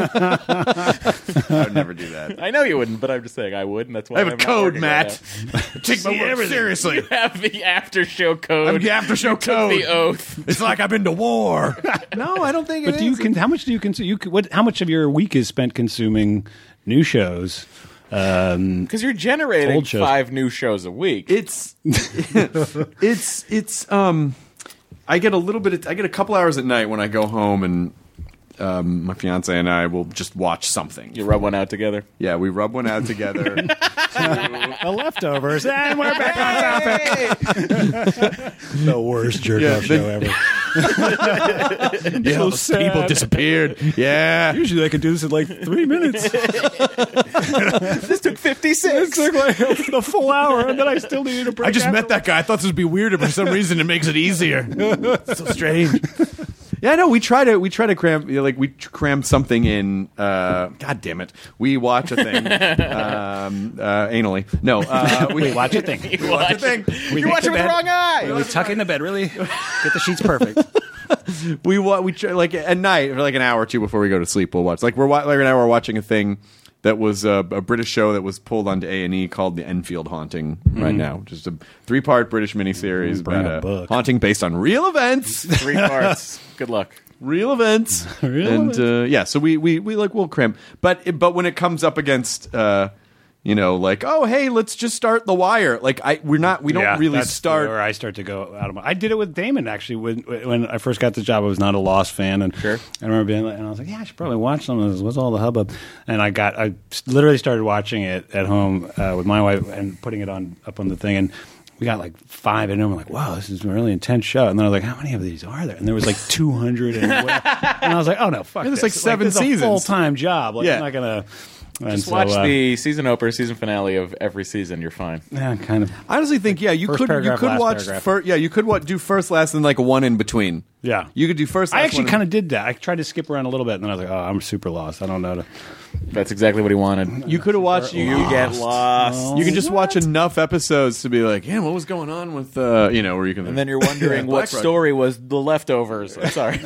I would never do that. I know you wouldn't, but I'm just saying I would, and that's why I have a I'm not code, working on Matt. that. Take my word seriously. You have the after show code. I'm the after show You took code. the oath. It's like I've been to war. No, I don't think. But it do you is. con- how much do you consume? You, what? How much of your week is spent consuming new shows? Um, Because you're generating Old shows. five new shows a week. It's it's it's um. I get a little bit. Of, I get a couple hours at night when I go home, and um, my fiance and I will just watch something. you rub one out together. Yeah, we rub one out together. the leftovers, and we're back on topic. The worst jerk Yeah, off the- show ever. yeah, So those sad. people disappeared. Yeah, Usually I can do this in like three minutes. This took fifty-six. It took like the full hour, and then I still needed a break. I just met after. that guy. I thought this would be weirder, but for some reason it makes it easier. It's so strange. Yeah, no, we try to we try to cram you know, like we tr- cram something in. Uh, God damn it, we watch a thing um, uh, anally. No, uh, we, We watch a thing. You watch a watch thing. We You make watch the it with the bed. wrong eye. We tuck in the bed. Really get the sheets perfect. we wa- we try, like at night for like an hour or two before we go to sleep. We'll watch like we're wa- like right now we're watching a thing that was a, a British show that was pulled onto A and E called The Enfield Haunting. Right now, just a three part British miniseries Bring about a a book. haunting based on real events. Three parts. Good luck. real events. Real and uh, yeah, so we, we we like we'll cram, but it, but when it comes up against uh, you know, like oh hey, let's just start The Wire. Like I we're not we don't Yeah, really that's start. where I start to go out of my. I did it with Damon actually when when I first got the job. I was not a Lost fan, and Sure. I remember being like, and I was like, yeah, I should probably watch some of this. What's all the hubbub? And I got I literally started watching it at home uh, with my wife and putting it on up on the thing and. We got like five, and I'm like, "Wow, this is a really intense show." And then I was like, "How many of these are there?" And there was like two hundred, and, and I was like, "Oh no, fuck!" Yeah, there's this. like seven this is seasons. a full time job. Like, Yeah. I'm not gonna and Just so, watch uh, the season opener, season finale of every season. You're fine. Yeah, kind of. I honestly think yeah, you First could you paragraph, could last watch paragraph. fir- yeah you could what do first last and like one in between. Yeah. You could do first. I last, actually one, kind of did that. I tried to skip around a little bit, and then I was like, "Oh, I'm super lost. I don't know." To... That's exactly what he wanted. You could have watched. You, You get lost. you can just watch enough episodes to be like, yeah, what was going on with uh, you know, where you can. And then you're wondering Yeah, what Black Rock. story was The Leftovers. I'm sorry.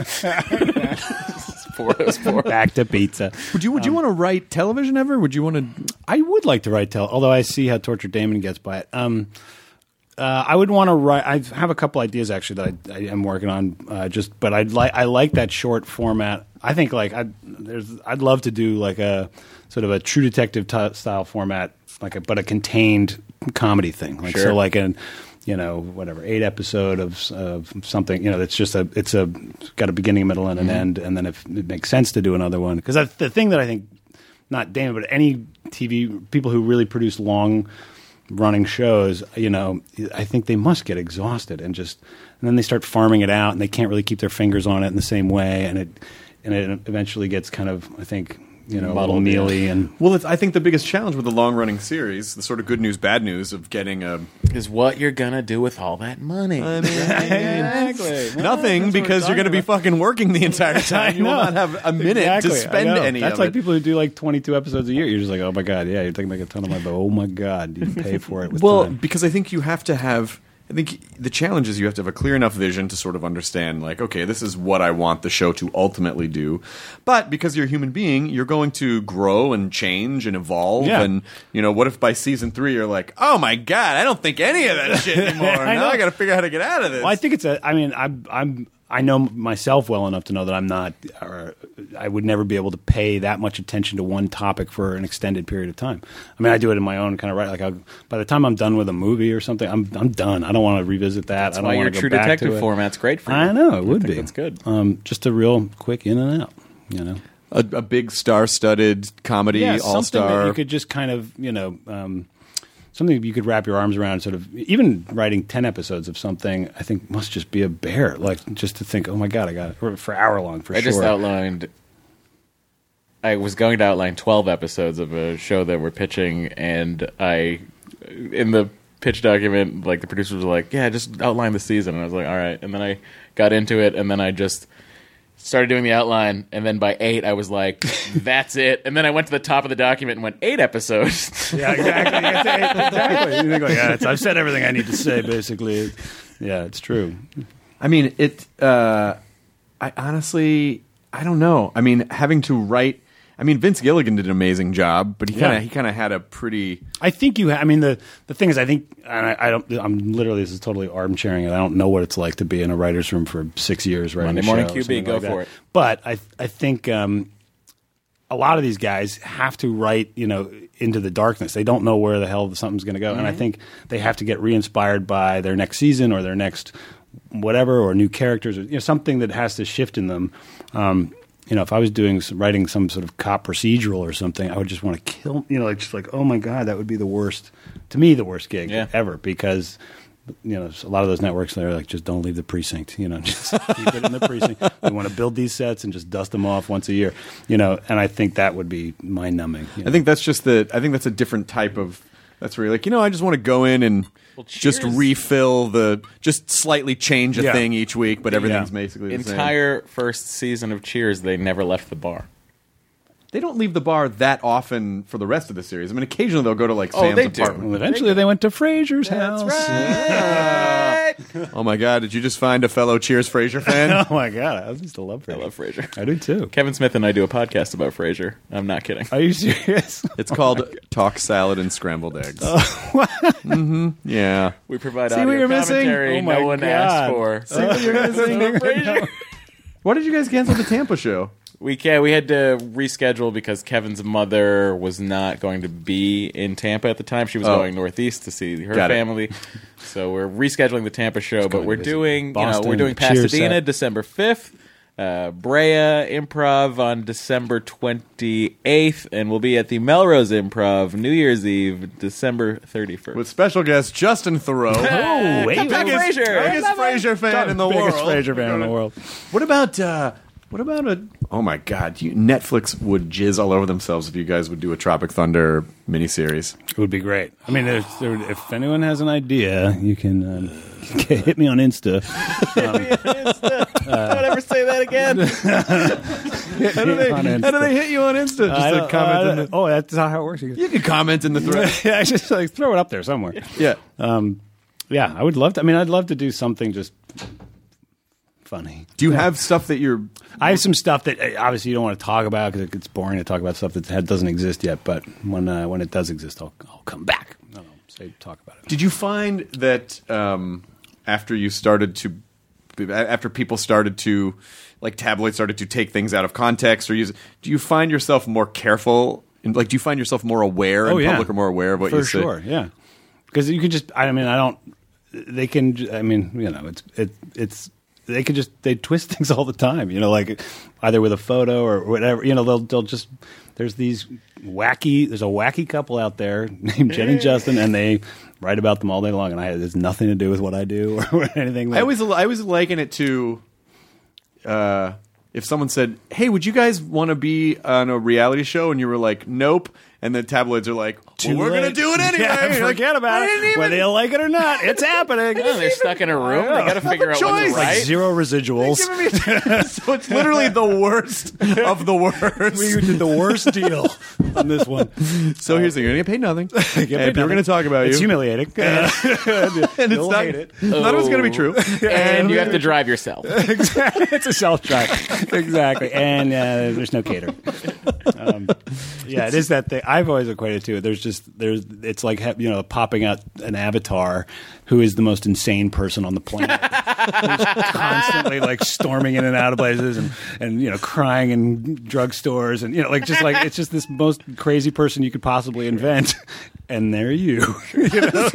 Four, it was four. Back to pizza. Would you would you want to write television ever? Would you want to? I would like to write tell, although I see how tortured Damon gets by it. Um, uh, I would want to write. I have a couple ideas actually that I, I am working on. Uh, just, but I'd like I like that short format. I think like I there's I'd love to do like a sort of a True Detective t- style format, like a, but a contained comedy thing. Like Sure. so, like an you know whatever eight episode of of something. You know, that's just a it's a it's got a beginning, middle, and an end. And then if it makes sense to do another one, because that's the thing that I think. Not Damon, but any T V people who really produce long running shows, you know, I think they must get exhausted and just, and then they start farming it out and they can't really keep their fingers on it in the same way. And it, and it eventually gets kind of, I think, you know, a Muddled, little mealy and Well, it's, I think the biggest challenge with the long-running series, the sort of good news, bad news of getting a Is what you're gonna do with all that money. I mean, Exactly. nothing, because you're going to be fucking working the entire time. You will know. not have a minute Exactly, to I spend know. any That's of like it. people who do like twenty-two episodes a year. You're just like, oh my god, yeah, you're taking like a ton of money, but oh my god, you pay for it with Well, time. because I think you have to have. I think the challenge is you have to have a clear enough vision to sort of understand, like, okay, this is what I want the show to ultimately do. But because you're a human being, you're going to grow and change and evolve. Yeah. And, you know, what if by season three you're like, oh my God, I don't think any of that shit anymore. I Now know. I got to figure out how to get out of this. Well, I think it's a. I mean, I'm. I'm. I know myself well enough to know that I'm not. Or I would never be able to pay that much attention to one topic for an extended period of time. I mean, I do it in my own kind of right. Like, I, by the time I'm done with a movie or something, I'm. I'm done. I don't want to revisit that. That's I don't why want your to go True back Detective to it. format's great for you. I know it would I think be. That's good. Um, just a real quick in and out. You know. a, a big star-studded comedy, Yeah, something all-star. that you could just kind of, you know, um, something you could wrap your arms around. Sort of, even writing ten episodes of something, I think must just be a bear. Like just to think, oh my god, I got it or for hour long for I sure. just outlined. I was going to outline twelve episodes of a show that we're pitching, and I, in the pitch document, like the producers were like, "Yeah, just outline the season," and I was like, "All right." And then I got into it, and then I just started doing the outline, and then by eight, I was like, "That's it." And then I went to the top of the document and went eight episodes. Yeah, exactly. exactly. You think like, yeah, it's, I've said everything I need to say. Basically, yeah, it's true. I mean, it. Uh, I honestly, I don't know. I mean, having to write. I mean, Vince Gilligan did an amazing job, but he kind of Yeah. he kind of had a pretty. I think you. Ha- I mean, the the thing is, I think, and I, I don't. I'm literally this is totally armchairing it. I don't know what it's like to be in a writer's room for six years writing Monday a morning show or Q B, something go like for that. it. But I I think um, a lot of these guys have to write, you know, into the darkness. They don't know where the hell something's going to go, and I think they have to get re-inspired by their next season or their next whatever or new characters or you know something that has to shift in them. Um, You know, if I was doing some, writing some sort of cop procedural or something, I would just want to kill. You know, like just like, oh my god, that would be the worst. To me, the worst gig Yeah. ever because you know a lot of those networks they're like, just don't leave the precinct. You know, just keep it in the precinct. We want to build these sets and just dust them off once a year. You know, and I think that would be mind numbing. I think that's just the. I think that's a different type of. That's where you're like, you know, I just want to go in and Well, just Cheers- refill the, just slightly change a Yeah. thing each week, but everything's Yeah. basically the same. Entire first season of Cheers, they never left the bar. They don't leave the bar that often for the rest of the series. I mean, occasionally they'll go to like Oh, Sam's they do. apartment. Well, eventually they went to Frasier's house. Oh my God! Did you just find a fellow Cheers Frasier fan? Oh my god, I used to love I Frasier. love Frasier. I do too. Kevin Smith and I do a podcast about Frasier. I'm not kidding. Are you serious? It's called Talk Salad and Scrambled Eggs. mm-hmm. Yeah. We provide See what audio you're missing? commentary Oh my no one God. asked for. See what you're missing? Frasier. Why did you guys cancel the Tampa show? We can, we had to reschedule because Kevin's mother was not going to be in Tampa at the time. She was Oh. going northeast to see her Got it. family. So we're rescheduling the Tampa show, but going we're to visit doing you know Boston, we're doing Cheers Pasadena set. December fifth, uh, Brea Improv on December twenty-eighth, and we'll be at the Melrose Improv New Year's Eve, December thirty-first. With special guest Justin Thoreau. Oh, wait. Captain biggest, Frasier. biggest Frasier fan in the biggest world. Frasier fan in the world. What about uh, what about a? Oh my God! You, Netflix would jizz all over themselves if you guys would do a Tropic Thunder miniseries. It would be great. I mean, there's, there, if anyone has an idea, you can um, hit me on Insta. Don't ever say that again. How do they, On Insta. how do they hit you on Insta? Just I a don't- comment. I in don't- the, oh, that's not how it works. You you can comment in the thread. yeah, just like throw it up there somewhere. Yeah. Um, yeah, I would love to. I mean, I'd love to do something just funny. Do you have stuff that you're? I have some stuff that uh, obviously you don't want to talk about because it gets boring to talk about stuff that had- doesn't exist yet. But when uh, when it does exist, I'll, I'll come back. I'll say talk about it. Did you find that um, after you started to, after people started to, like tabloids started to take things out of context or use, do you find yourself more careful? In, like, do you find yourself more aware in Oh, yeah. public or more aware of what For you say? sure, yeah. Because you could just, I mean, I don't, they can, j- I mean, you know, it's, it, it's, they could just, they twist things all the time, you know, like either with a photo or whatever, you know, they'll, they'll just, there's these wacky, there's a wacky couple out there named Jen and Justin, and they write about them all day long, and I, it has nothing to do with what I do or anything. I Like, always, I always liken it to, uh, if someone said, "Hey, would you guys want to be on a reality show?" and you were like, "Nope," and the tabloids are like, "Well, Too we're late. gonna do it anyway." Yeah, You're like, forget about "I it. didn't even- Whether you like it or not, it's happening. Yeah, they're stuck in a room. They got to figure out choice. what's Like right. Zero residuals. so it's literally the worst of the worst. We did the worst deal on this one. So here's the thing: you're gonna get paid nothing. Get and paid people are nothing. gonna talk about It's you, humiliating. and it's You'll not. hate it. None of it's gonna be true. And you have to drive yourself. Exactly. It's a self drive. Exactly. And uh, there's no cater. Um, yeah, it is that thing. I've always equated to it. There's just there's it's like ha- you know popping out an avatar who is the most insane person on the planet, who's constantly like storming in and out of places and and you know crying in drugstores and you know like just like it's just this most crazy person you could possibly invent. And there you. you know?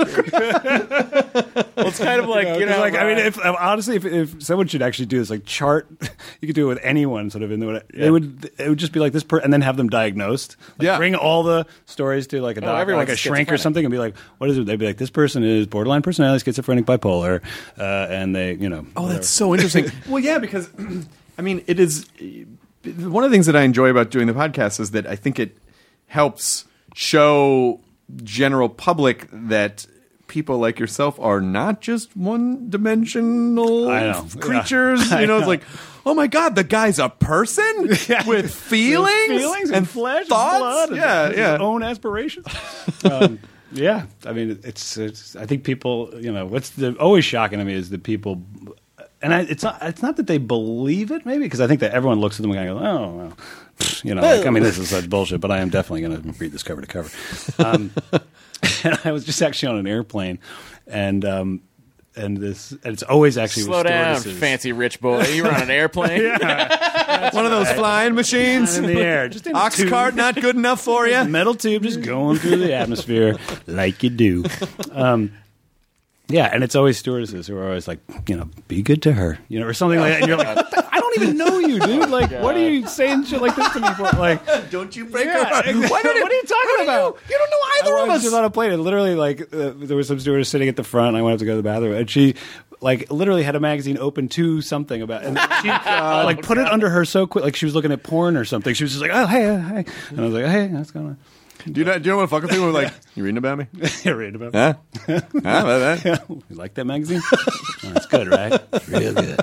Well, it's kind of like, you know, like I mean, uh, if honestly, if, if someone should actually do this, like chart, you could do it with anyone, sort of in the. It would it would just be like this, per, and then have them diagnosed. Like Yeah. bring all the stories to like a doc, everyone's like a shrink or schizophrenic. something, and be like, what is it? They'd be like, this person is borderline personality, schizophrenic, bipolar, uh, and they, you know. Oh, whatever. that's so interesting. Well, yeah, because I mean, it is one of the things that I enjoy about doing the podcast is that I think it helps show general public that people like yourself are not just one-dimensional I know. creatures. Yeah. You know, I it's know. like, oh my god, the guy's a person with feelings, feelings and, flesh thoughts. and blood, yeah, and yeah. his own aspirations. um, yeah, I mean, it's, it's. I think people, you know, what's the always shocking to me is that people, and I, it's not. It's not that they believe it, maybe, because I think that everyone looks at them and goes, "Oh, well, you know." Like, I mean, this is such bullshit, but I am definitely going to read this cover to cover. Um, and I was just actually on an airplane, and. Um, And this, and it's always actually slow with down, stewardesses. fancy rich boy. You were on an airplane. One of those flying machines in the air, just in a Ox tube. cart not good enough for you. Metal tube just going through the atmosphere like you do. Um, yeah, and it's always stewardesses who are always like, you know, be good to her, you know, or something like that. And you're like, what the, I don't even know you, dude. Like, what are you saying shit like this to me for? Like, Don't you break yeah, her heart. exactly. Why did it- what are you talking what are about? You, you don't know either I of was us. just on a plane, and literally, like, uh, there was some stewardess sitting at the front, and I went up to go to the bathroom, and she, like, literally had a magazine open to something about, and she, uh, like, put it under her so quick, like she was looking at porn or something. She was just like, oh, hey, uh, hey. And I was like, hey, what's going on? Do you not? Do you know what fucking people are like? You reading about me? You're reading about Huh? Huh? About that? You like that magazine? Oh, it's good, right? Real good.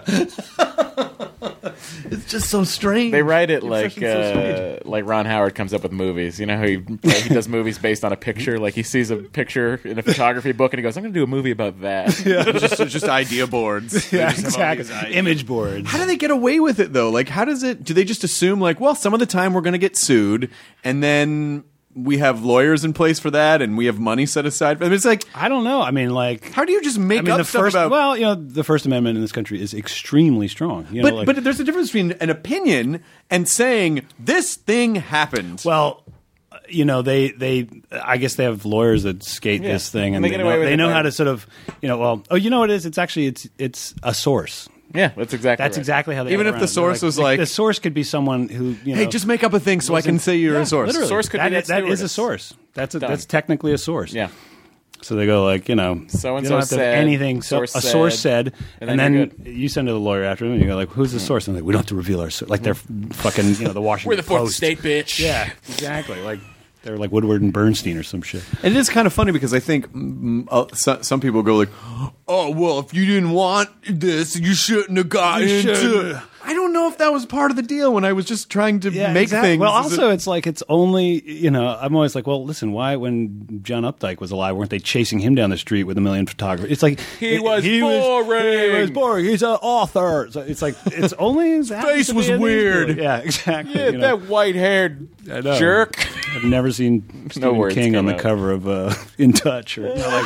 It's just so strange. They write it The like obsession's so uh, strange. like Ron Howard comes up with movies. You know how he he does movies based on a picture. Like he sees a picture in a photography book and he goes, "I'm going to do a movie about that." It's just, it's just idea boards. Yeah, They just have all exactly. these ideas. Image boards. How do they get away with it though? Like, how does it? Do they just assume like, well, some of the time we're going to get sued, and then we have lawyers in place for that, and we have money set aside for them? It's like, I don't know. I mean, like, how do you just make I mean, up the stuff first. about? Well, you know, the First Amendment in this country is extremely strong. You know, but like, but there's a difference between an opinion and saying this thing happened. well, you know, they they. I guess they have lawyers that skate Yeah. this thing, And and they they, get know, away with they it know by- how to sort of, you know, well, oh, you know what it is? It's actually it's it's a source. Yeah, that's exactly. That's right. exactly how they Even get if the around it. source They're was like- the source could be someone who, you know, hey, just make up a thing so I can say you're yeah, a source. Literally. Source could that, be that that is a stewardess. source. That's a, Done. that's technically a source. Yeah. So they go like, you know, So-and-so you don't have to have said, anything. So, source a source said, said, and and, then then, you're you send to the lawyer after them, and you go like, "Who's the source?" And they're like, we don't have to reveal our source. Like they're fucking, you know, the Washington We're the fourth Post. estate, bitch. Yeah, exactly. Like they're like Woodward and Bernstein or some shit. And it is kind of funny because I think mm, uh, so, some people go like, "Oh, well, if you didn't want this, you shouldn't have gotten You into shouldn't. it." I don't know if that was part of the deal when I was just trying to Yeah, make exactly. things. Well, Is also, it- it's like it's only, you know, I'm always like, well, listen, why when John Updike was alive, weren't they chasing him down the street with a million photographers? It's like He it- was he boring. he was boring. He's an author. So it's like it's only his face was weird. Yeah, exactly. Yeah, you know. that white-haired I know. jerk. I've never seen Stephen words King on came the out. cover of uh, In Touch or you know,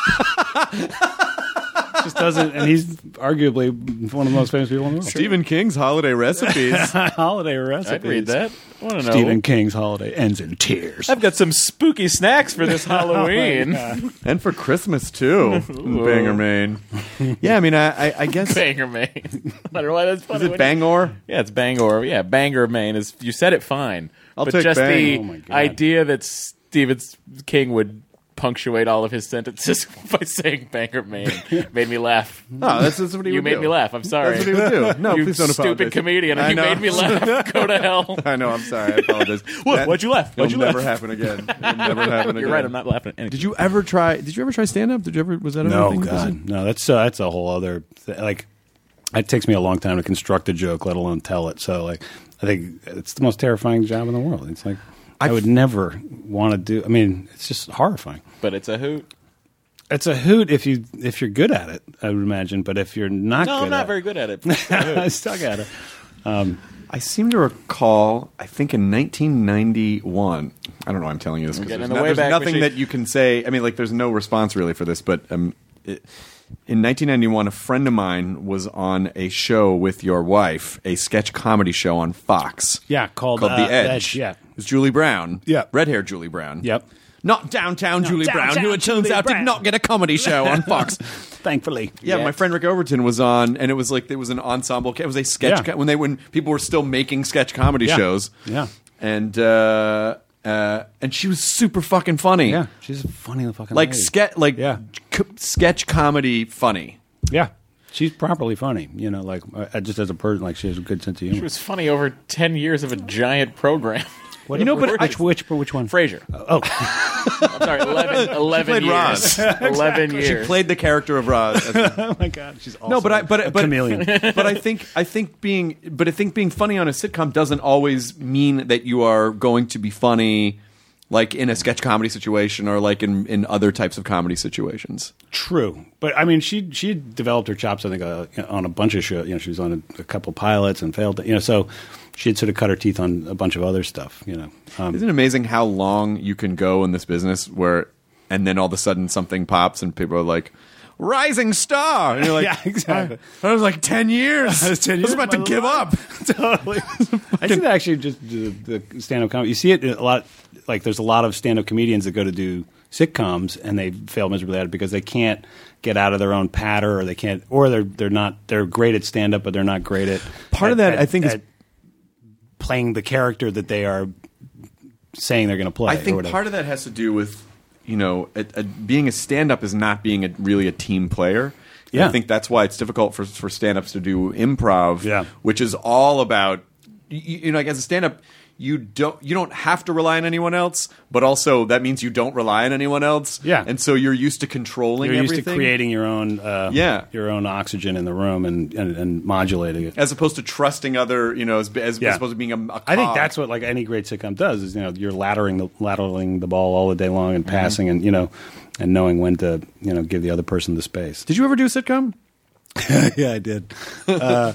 like. Just doesn't, and he's arguably one of the most famous people in the world. Stephen King's holiday recipes. Holiday recipes. I'd read that. I want to know. Stephen King's holiday ends in tears. I've got some spooky snacks for this Halloween. And for Christmas too, in Bangor, Maine. Yeah, I mean, I, I, I guess Bangor, Maine. I don't know why that's funny. is it when you- Bangor? Yeah, it's Bangor. Yeah, Bangor, Maine. Is you said it fine, I'll but take just Bang. the Oh, my God. idea that Stephen King would punctuate all of his sentences by saying Bangor, Maine. Made me laugh. Oh, that's, that's what he You would made do. me laugh. I'm sorry. That's what he would do. No, you please don't stupid apologize. comedian. I You know. made me laugh. Go to hell. I know. I'm sorry. I apologize. What? That- Why'd you laugh? Why'd It'll you never laugh? happen again. It'll never happen again. You're right. I'm not laughing at anything. Did you ever try? Did you ever try stand up? Did you ever? Was that No, anything? God, no. That's uh, that's a whole other th- like. It takes me a long time to construct a joke, let alone tell it. So, like, I think it's the most terrifying job in the world. It's like I would never want to do. I mean, it's just horrifying. But it's a hoot. It's a hoot if you if you're good at it, I would imagine. But if you're not, No, good I'm not at very good at it. it, I stuck at it. I seem to recall. I think in nineteen ninety-one. I don't know why I'm telling you this. 'cause getting There's, in the no- there's Wayback nothing Machine. that you can say. I mean, like, there's no response really for this. But um, it, in nineteen ninety-one, a friend of mine was on a show with your wife, a sketch comedy show on Fox. Yeah, called, called uh, The Edge. Edge, yeah. It was Julie Brown. Yeah. red hair Julie Brown. Yep. Not downtown Julie Brown, downtown who it turns Julie out Brown. did not get a comedy show on Fox. Thankfully, Yeah, Yet. my friend Rick Overton was on, and it was like it was an ensemble. It was a sketch Yeah. co- when they when people were still making sketch comedy Yeah. shows. Yeah. and uh, uh, and she was super fucking funny. yeah, she's a funny fucking like lady. sketch like Yeah. c- sketch comedy funny. Yeah, she's properly funny. You know, like uh, just as a person, like she has a good sense of humor. It was funny over ten years of a giant program. What, You know, but which which which one? Frasier. Oh, I'm sorry, eleven, eleven played years. Roz. eleven She years. played the character of Roz. as- oh my God, she's awesome. No, but I but a but chameleon. but I think I think being but I think being funny on a sitcom doesn't always mean that you are going to be funny like in a sketch comedy situation or like in, in other types of comedy situations. True, but I mean, she she developed her chops. I think uh, on a bunch of shows. You know, she was on a, a couple pilots and failed. You know, so she had sort of cut her teeth on a bunch of other stuff. You know, um, Isn't it amazing how long you can go in this business where and then all of a sudden something pops and people are like rising star and you're like Yeah, exactly. I, I was like ten years. That was ten I was years about of to my give life. up. totally. I see that actually just the, the stand-up comedy. You see it a lot. Like there's a lot of stand-up comedians that go to do sitcoms and they fail miserably at it because they can't get out of their own patter, or they can't, or they're they're not they're great at stand-up, but they're not great at Part of at- that, at- I think, is- at playing the character that they are saying they're going to play. I or think whatever. part of that has to do with, you know, a, a, being a stand-up is not being a, really a team player. And Yeah. I think that's why it's difficult for for stand-ups to do improv, Yeah. which is all about, you, you know, like as a stand-up, you don't you don't have to rely on anyone else, but also that means you don't rely on anyone else. Yeah. and so you're used to controlling. You're used everything. to creating your own, uh, Yeah. your own oxygen in the room and, and, and modulating it. as opposed to trusting other, you know, as, as, Yeah. as opposed to being a, a I think cog. that's what like any great sitcom does is, you know, you're lateraling the lateraling the ball all the day long and passing and, you know, and knowing when to, you know, give the other person the space. Did you ever do a sitcom? Yeah, I did. Uh,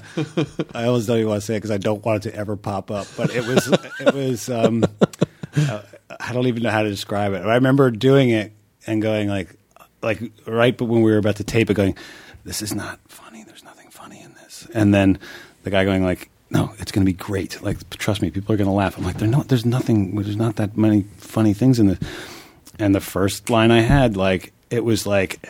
I always don't even want to say it because I don't want it to ever pop up. But it was, it was. Um, uh, I don't even know how to describe it. I remember doing it and going like, like right, but when we were about to tape it, going, "This is not funny. There's nothing funny in this." And then the guy going like, "No, it's going to be great. Like, trust me, people are going to laugh." I'm like, "There's no, there's nothing. There's not that many funny things in this." And the first line I had, like, it was like.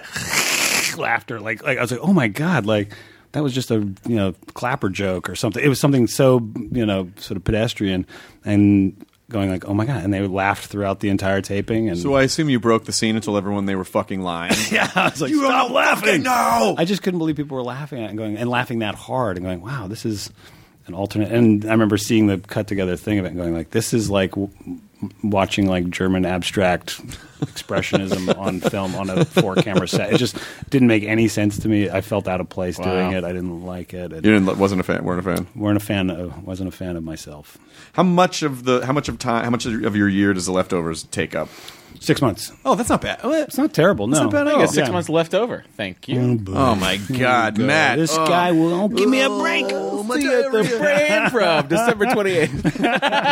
laughter like like I was like, oh my God, like that was just a, you know, clapper joke or something. It was something so, you know, sort of pedestrian, and going like, oh my God, and they laughed throughout the entire taping. And So I assume you broke the scene and told everyone they were fucking lying. yeah, I was like, You stop don't laughing. fucking know! I just couldn't believe people were laughing at it and going and laughing that hard and going, wow, this is an alternate. And I remember seeing the cut together thing of it and going like, this is like w- watching like German abstract expressionism on film on a four camera set. It just didn't make any sense to me. I felt out of place Wow. doing it. I didn't like it. it You didn't wasn't a fan. weren't a fan. weren't a fan of, wasn't a fan of myself. How much of the how much of time how much of your year does the leftovers take up? Six months. Oh, that's not bad. It's not terrible. No, not bad I at got all. six Yeah. months left over. Thank you. Oh my God, Matt! This Oh. guy will give me a break. See you at the Brain Improv, December twenty-eighth.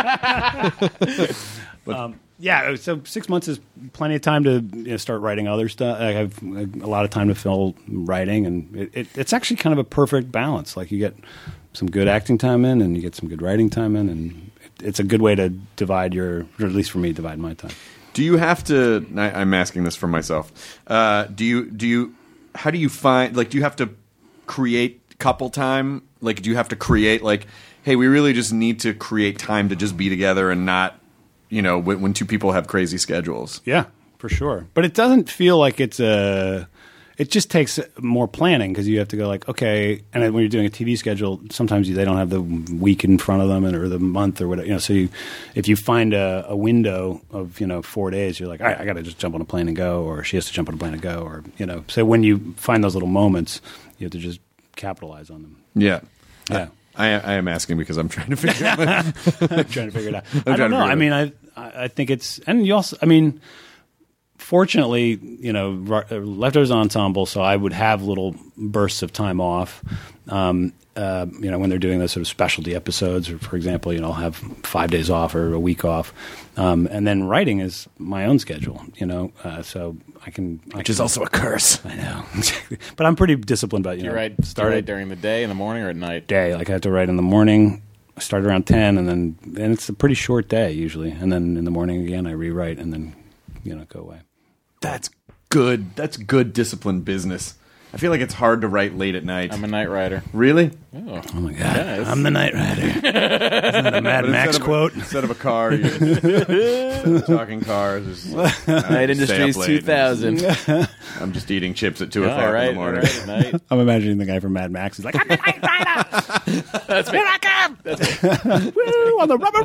Yeah, so six months is plenty of time to, you know, start writing other stuff. I have a lot of time to fill writing, and it, it, it's actually kind of a perfect balance. Like you get some good acting time in, and you get some good writing time in, and it, it's a good way to divide your, or at least for me, divide my time. Do you have to? I, I'm asking this for myself. Uh, do you? Do you? How do you find? Like, do you have to create couple time? Like, do you have to create like, hey, we really just need to create time to just be together and not, you know, when, when two people have crazy schedules. Yeah, for sure. But it doesn't feel like it's a. It just takes more planning because you have to go like, okay, and then when you're doing a T V schedule, sometimes you, they don't have the week in front of them and, or the month or whatever. You know, so you, if you find a, a window of you know four days, you're like, all right, I got to just jump on a plane and go, or she has to jump on a plane and go, or you know. So when you find those little moments, you have to just capitalize on them. Yeah, Yeah. I, I am asking because I'm trying to figure out. I'm trying to figure it out. I trying don't to know. figure it I mean, I I I think it's, and you also, I mean, fortunately, you know, Ro- Leftovers Ensemble, so I would have little bursts of time off. Um, uh, you know, when they're doing those sort of specialty episodes, or for example, you know, I'll have five days off or a week off. Um, and then writing is my own schedule, you know, uh, so I can. I Which can, is also a curse. I know, exactly. But I'm pretty disciplined about, you Do you know, write, do you start write at during the day, in the morning, or at night? day. Like I have to write in the morning. I start around ten, and then and it's a pretty short day usually. And then in the morning again, I rewrite, and then you know go away. That's good. That's good disciplined business. I feel like it's hard to write late at night. I'm a night writer. Really? Oh, Oh my god, Yes. I'm the Night Rider. Isn't that a Mad But Max instead of a- quote? Instead of a car, you're instead of talking cars. It's just, I Night stay up Industries late two and thousand. I'm just eating chips at two Yeah, o'clock all right, in the morning. all right, at night. I'm imagining the guy from Mad Max. He's like, I'm the Night Rider. That's me. Here I come. Woo, on the rubber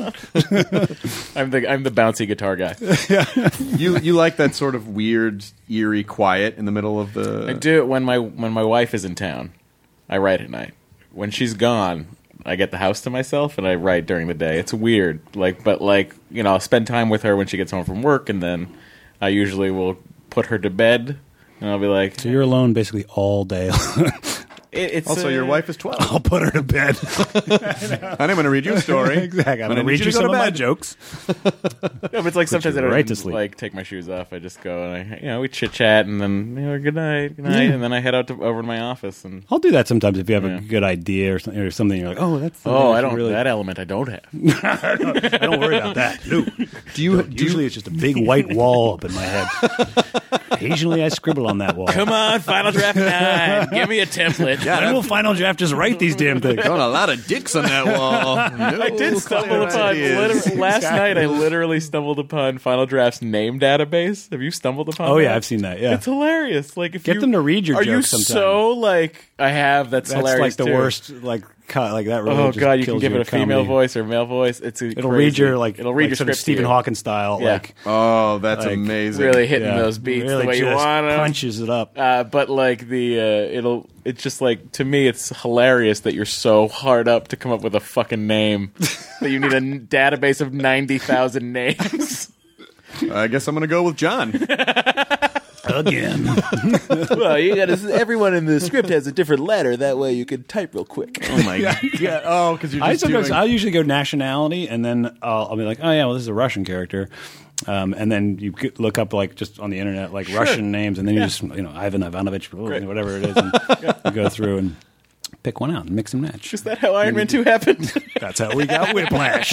road. I'm the I'm the bouncy guitar guy. You you like that sort of weird, eerie quiet in the middle of the. I do it when my when my wife is in town. I write at night. When she's gone, I get the house to myself and I write during the day. It's weird, like, but like you know, I'll spend time with her when she gets home from work, and then I usually will put her to bed, and I'll be like, So you're alone basically all day. it, it's Also, uh, your wife is twelve. I'll put her to bed. And I'm going to read you a story. Exactly. I'm And I going to need read you you to go some to of my bed. jokes. No, but it's like sometimes you I don't right even, to sleep. like take my shoes off. I just go and I, you know, we chit chat, and then you know, good night, good night, and then I head out to over to my office. And I'll do that sometimes if you have Yeah. a good idea or something. Or something you're like, oh, that's. something oh, I should don't really. that element I don't have. I don't worry about that. No. Do you? Do Usually you it's just a big white wall up in my head. Occasionally I scribble on that wall. Come on, Final Draft nine, give me a template. When will Final Draft just write these damn things? got a lot of dicks on that wall. I did stumble upon literally, last night. I literally stumbled upon Final Draft's name database. Have you stumbled upon? Oh that? yeah, I've seen that. Yeah, It's hilarious. Like if Get you, them to read your Are jokes you sometime. so like I have? That's, that's hilarious. like the too. worst. Like cut, like that. Really Oh just god, you can kills give it your a female comedy. voice or male voice. It's a It'll crazy. read your like. It'll read like your sort of script. Stephen to you. Hawking style. Yeah. Like Oh, that's Like, amazing. Really hitting yeah, those beats really the way you just want 'em. punches it up. Uh, but like the uh, it'll it's just like to me it's hilarious that you're so hard up to come up with a fucking name that you need a n- database of ninety thousand names. I guess I'm going to go with John. Again. Well, you got to. Everyone in the script has a different letter. That way, you can type real quick. Oh my god! Oh, because you're I just sometimes doing. I usually go nationality, and then I'll, I'll be like, oh yeah, well this is a Russian character, um, and then you g- look up like just on the internet like Russian names, and then you just you know Ivan Ivanovich, Great. whatever it is, and you go through and pick one out and mix and match. Is that how Iron Man two happened? That's how we got Whiplash.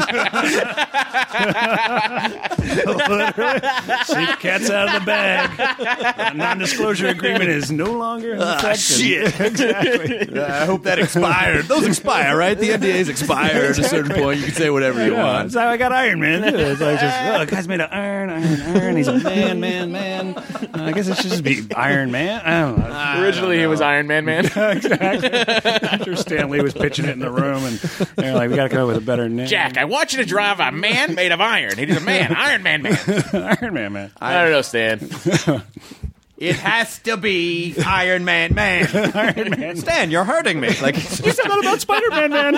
Literally, see cats out of the bag. Non-disclosure agreement is no longer in effect. Ah, shit. Exactly. I hope that expired. Those expire, right? The N D As expire at a certain point. You can say whatever you Yeah, want. that's how I got Iron Man. Too. It's like just, oh, the guy's made of iron, iron, iron. He's a man, man, man. Uh, I guess it should just be Iron Man. I don't know. Originally, he was Iron Man Man. Exactly. I'm sure Stan Lee was pitching it in the room, and they're like, we got to come up with a better name. Jack, I want you to drive a man made of iron. He's a man, Iron Man Man. Iron Man, man. I don't know, Stan. It has to be Iron Man, man. Iron Man. Stan, you're hurting me. Like You said that about Spider-Man, man.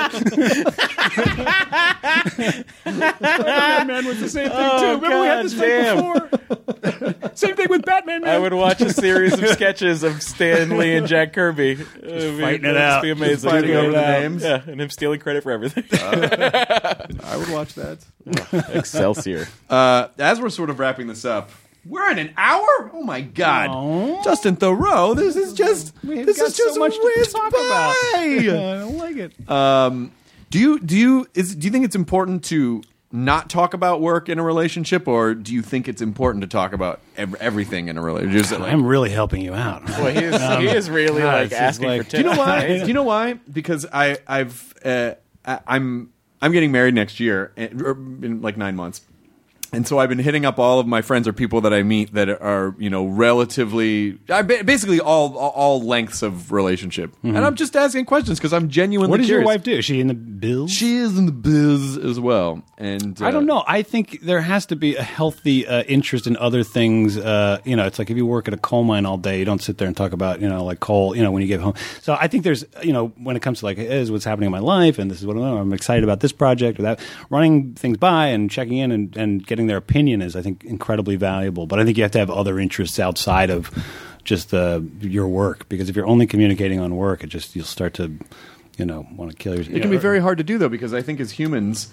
Spider-Man, man was the same thing, Oh, too. Remember we had God this damn. fight before? Same thing with Batman, man. I would watch a series of sketches of Stan Lee and Jack Kirby. Just fighting it out. Be amazing. Just fighting over the names. Yeah, and him stealing credit for everything. I would watch that. Excelsior. Uh, as we're sort of wrapping this up, we're in an hour. Oh my god, Aw. Justin Thoreau. This is just. We've this got is just so much to whizzed talk by. about. I don't like it. Um, do you do you is do you think it's important to not talk about work in a relationship, or do you think it's important to talk about ev- everything in a relationship? Just like- I'm really helping you out. Boy, he is, he is really God, like this is asking like- for Do you know tips. why? Do you know why? Because I, I've, uh, I- I'm, I'm getting married next year, eh, or in like nine months, And so I've been hitting up all of my friends or people that I meet that are, you know, relatively, I ba- basically all all lengths of relationship. Mm-hmm. And I'm just asking questions because I'm genuinely What does curious. your wife do? Is she in the biz? She is in the biz as well. And uh, I don't know. I think there has to be a healthy uh, interest in other things. Uh, you know, it's like if you work at a coal mine all day, you don't sit there and talk about, you know, like coal, you know, when you get home. So I think there's, you know, when it comes to like, hey, this is what's happening in my life and this is what I'm, I'm excited about this project or that, running things by and checking in and, and getting their opinion is, I think, incredibly valuable. But I think you have to have other interests outside of just uh, your work, because if you're only communicating on work, it just you'll start to, you know, want to kill yourself. It can be very hard to do, though, because I think as humans,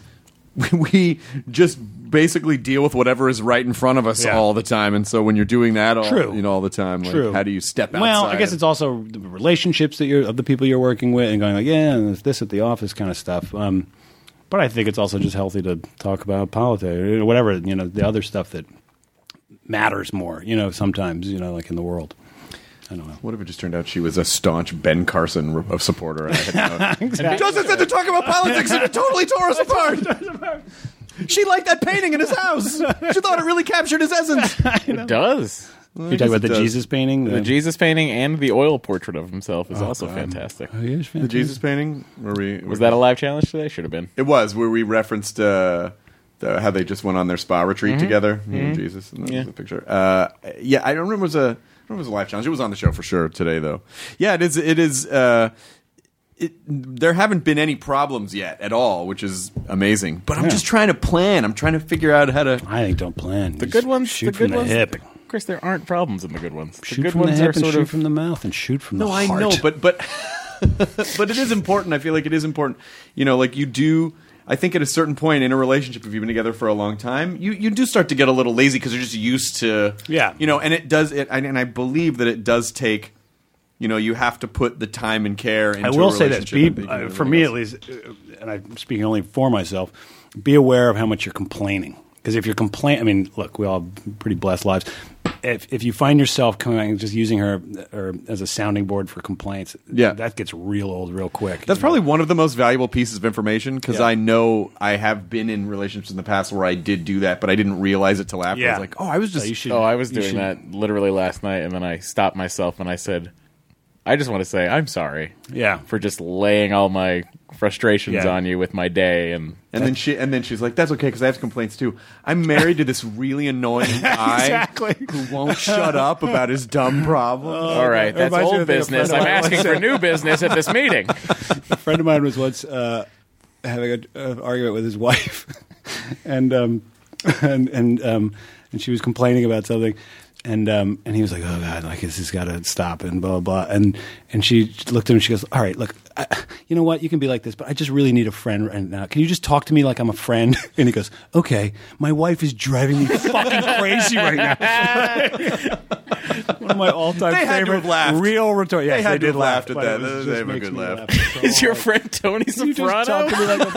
we just basically deal with whatever is right in front of us Yeah. all the time. And so when you're doing that all, True. you know, all the time, like, True. how do you step outside? Well, I guess of- it's also the relationships that you're of the people you're working with, and going like, yeah, and there's this at the office kind of stuff. Um, but I think it's also just healthy to talk about politics or whatever, you know, the other stuff that matters more. You know, sometimes, you know, like in the world. I don't know. What if it just turned out she was a staunch Ben Carson re- of supporter? And I had no- Exactly. Joseph said to talk about politics and it totally tore us apart. She liked that painting in his house. She thought it really captured his essence. It does. You talking about the it does. Jesus painting? The Jesus painting and the oil portrait of himself is also God. fantastic. Oh, he is The fantastic. Jesus painting? Where we Was that a live challenge today? Should have been. It was, where we referenced uh, the, how they just went on their spa retreat Mm-hmm. together. Me and Jesus. And that Yeah. was the picture. Uh, yeah, I don't remember it was a. I don't remember it was a live challenge. It was on the show for sure today, though. Yeah, it is. It is. Uh, it, there haven't been any problems yet at all, which is amazing. But I'm Yeah. just trying to plan. I'm trying to figure out how to. I think don't plan. The You good just ones. Shoot the from good the ones. hip. Chris, there aren't problems in the good ones. The Shoot good from the ones hip are and sort shoot of. from the mouth and shoot from No, the I heart. know, but but but it is important. I feel like it is important. You know, like you do. I think at a certain point in a relationship, if you've been together for a long time, you, you do start to get a little lazy because you're just used to. Yeah. You know, and it does. It and I believe that it does take. You know, you have to put the time and care into I will a say this: relationship be, that you do uh, with for everyone me else. at least, uh, and I'm speaking only for myself. Be aware of how much you're complaining, because if you're complaining, I mean, look, we all have pretty blessed lives. If if you find yourself coming just using her or as a sounding board for complaints, Yeah. that gets real old real quick. That's probably one of the most valuable pieces of information because Yeah. I know I have been in relationships in the past where I did do that, but I didn't realize it till after. I Yeah. was like, oh, I was So just. you should- Oh, I was you doing should- that literally last night, and then I stopped myself and I said, "I just want to say I'm sorry Yeah. for just laying all my frustrations Yeah. on you with my day." And And then she and then she's like, "That's okay because I have complaints too. I'm married to this really annoying guy Exactly. who won't shut up about his dumb problem." all right, that's reminds me old of the business. friend I'm of mine asking for new business at this meeting. A friend of mine was once uh, having an uh, argument with his wife, and um, and and um, and she was complaining about something, and um, and he was like, "Oh God, like this has got to stop," and blah blah blah, and and she looked at him, and she goes, "All right, look, I, you know what? You can be like this, but I just really need a friend right now. Can you just talk to me like I'm a friend?" And he goes, "Okay, my wife is driving me fucking crazy right now." One of my all-time They had to favorite have laughed. real retort. Yes, They had to did have laugh, laughed at but that. it was- They just have a makes good me laugh. so Is your hard. friend Tony You just talk Soprano? to me like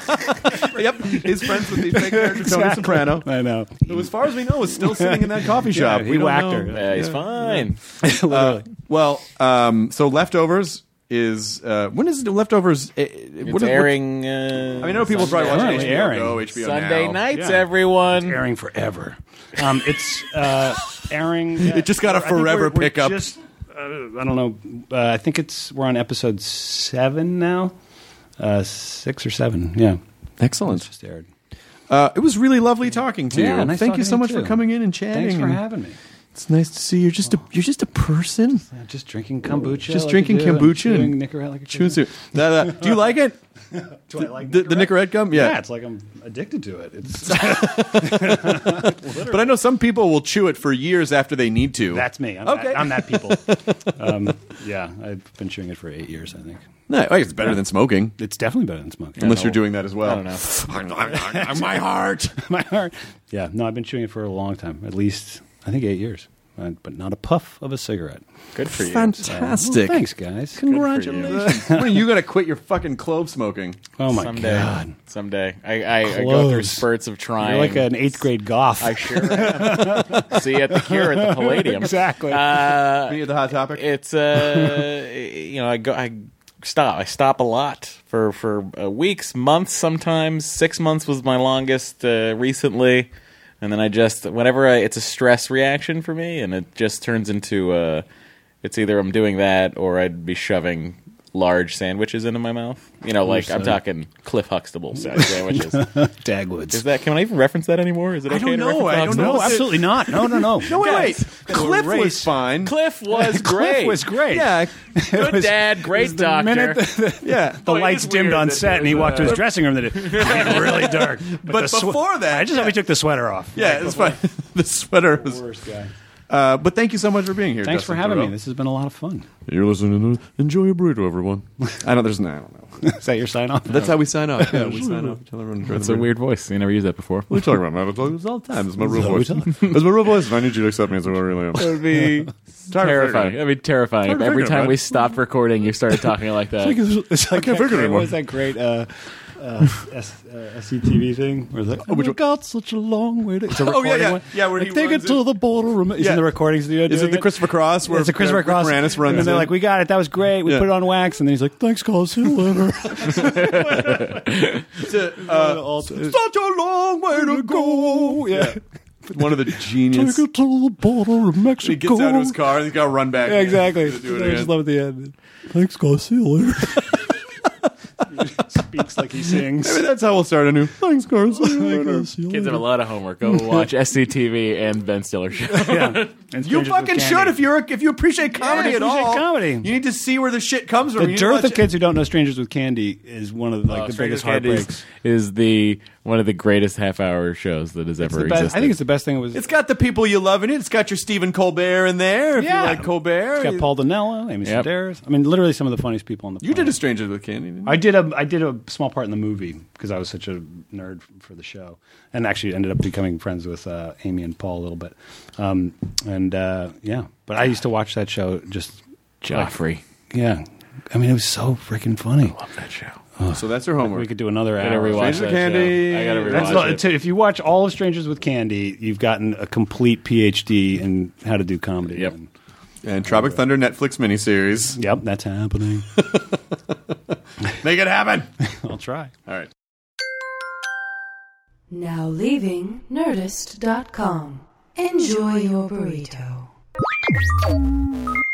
a Yep, his friends with the fake character Tony Soprano, I know. who, as far as we know, is still sitting in that coffee shop. Yeah, he we don't whacked know. her. Yeah, he's fine. Literally. Well, um, so leftovers is uh, when is leftovers? Uh, It's what is- airing. Uh, I mean, I know people probably watching Currently H B O airing. Go, H B O Sunday Now. nights, Yeah. everyone. airing forever. Um, it's uh, airing. It just got a I think forever we're- we're pickup. Just, uh, I don't know. Uh, I think it's we're on episode seven now. Uh, six or seven. Yeah, Excellent. it's just aired. Uh, it was really lovely talking to Yeah, you. nice Thank talking you so to much you, for too. coming in and chatting. Thanks for and having me. It's nice to see you're just a you're just a person. Yeah, just drinking kombucha. Just like drinking you do, and kombucha chewing and Nicorette like a Chewing kid. soup. Da- da. Do you like it? Do I like The, the Nicorette gum? Yeah. Yeah, it's like I'm addicted to it. It's But I know some people will chew it for years after they need to. That's me. I'm, Okay. that, I'm that people. um, yeah, I've been chewing it for eight years, I think. No, I guess it's better than smoking. It's definitely better than smoking. Unless you're doing that as well. I don't know. My heart. My heart. Yeah, no, I've been chewing it for a long time. At least, I think eight years. Uh, but not a puff of a cigarette. Good for you. Fantastic. Well, thanks, guys. Congratulations. When are you going to quit your fucking clove smoking? Oh, my Someday. God. Someday. I, I, I go through Close. spurts of trying. You're like an eighth grade goth. I sure am. See you at the Cure at the Palladium. Exactly. Uh, Me at the Hot Topic? it's uh, you know, I go, I stop, I stop a lot for for uh, weeks, months, sometimes six months was my longest uh, recently. and then I just whenever I, it's a stress reaction for me, and it just turns into uh, it's either I'm doing that or I'd be shoving large sandwiches into my mouth. You know, like I'm talking Cliff Huxtable sandwiches. Dagwoods. Is that? Can I even reference that anymore? Is it okay I don't to know. reference I don't Huxtable? know. No, absolutely not. No, no, no. No, wait, wait. Guys, Cliff race. was fine. Cliff was great. Cliff was great. Yeah, Good was- dad, it great was the doctor. minute the, yeah. the Oh, it lights is dimmed weird on that set and he there's walked to his a- dressing room that it became really dark. But the swe- before that, I just hope he took the sweater off. Yeah, it's fine. The sweater was. Worst guy. Uh, but thank you so much for being here. Thanks Justin for having Theroux. me. This has been a lot of fun. You're listening to Enjoy Your Burrito, everyone. I know there's no. I don't know. Is that your sign off? That's how we sign off. Yeah, we sign off. Tell everyone. That's a weird voice. You never used that before. What are you talking about, man? I talk this all the time. It's my real how we voice. It's my real voice, and I need you to accept me as I really am. It would be terrifying. That'd be terrifying. Hard If to every figure, time man. we stopped recording, you started talking like that. It's like can't that figure it great- anymore. what was that great uh, uh, S, uh, S C T V thing? Where it's like, oh, we got such a long way to... It's a Oh, yeah, recording yeah. one. Yeah, where Like, he take it runs to it. the border. Rem- He's Yeah. in the recording studio Is it doing the Christopher Cross? Where It's a Christopher Rick Cross. Moranis runs and they're in? like, we got it. That was great. We Yeah. put it on wax. And then he's like, thanks, guys. See you later. To, uh, such a long way to go. Yeah. One of the genius. Take it to the border of Mexico. He gets out of his car and he's got to run back. Yeah, exactly. To do it I again. just love at the end. Thanks, guys. See you later. He speaks like he sings. Maybe that's how we'll start a new. Thanks, guys. See you later. Kids have a lot of homework. Go watch S C T V and Ben Stiller show. Yeah. And You Strangers fucking with should Candy. if you're if you appreciate comedy Yeah, at appreciate all. comedy. You need to see where the shit comes from. The You need dearth to of watch kids who don't know Strangers with Candy is one of the, like Uh, the Strangers biggest with Candy is- heartbreaks. is the one of the greatest half-hour shows that has It's ever the best- existed. I think it's the best thing. It was. It's got the people you love in it. It's got your Stephen Colbert in there. If Yeah. you like Colbert, It's got Paul Danello, Amy Yep. Sedaris. I mean, literally some of the funniest people on the You planet. did a Strangers with Candy, didn't you? I did a I did a small part in the movie because I was such a nerd for the show, and actually ended up becoming friends with uh, Amy and Paul a little bit. Um, and uh, yeah, but I used to watch that show just Joffrey. yeah. I mean, it was so freaking funny. Love that show. So that's your homework. We could do another I gotta hour. rewatch Strangers that with Candy. show. I gotta That's rewatch not, it. if you watch all of Strangers with Candy, you've gotten a complete P H D in how to do comedy. Yep. And- And Tropic Thunder Netflix miniseries. yep, that's happening. Make it happen. I'll try. All right. Now leaving Nerdist dot com. Enjoy your burrito.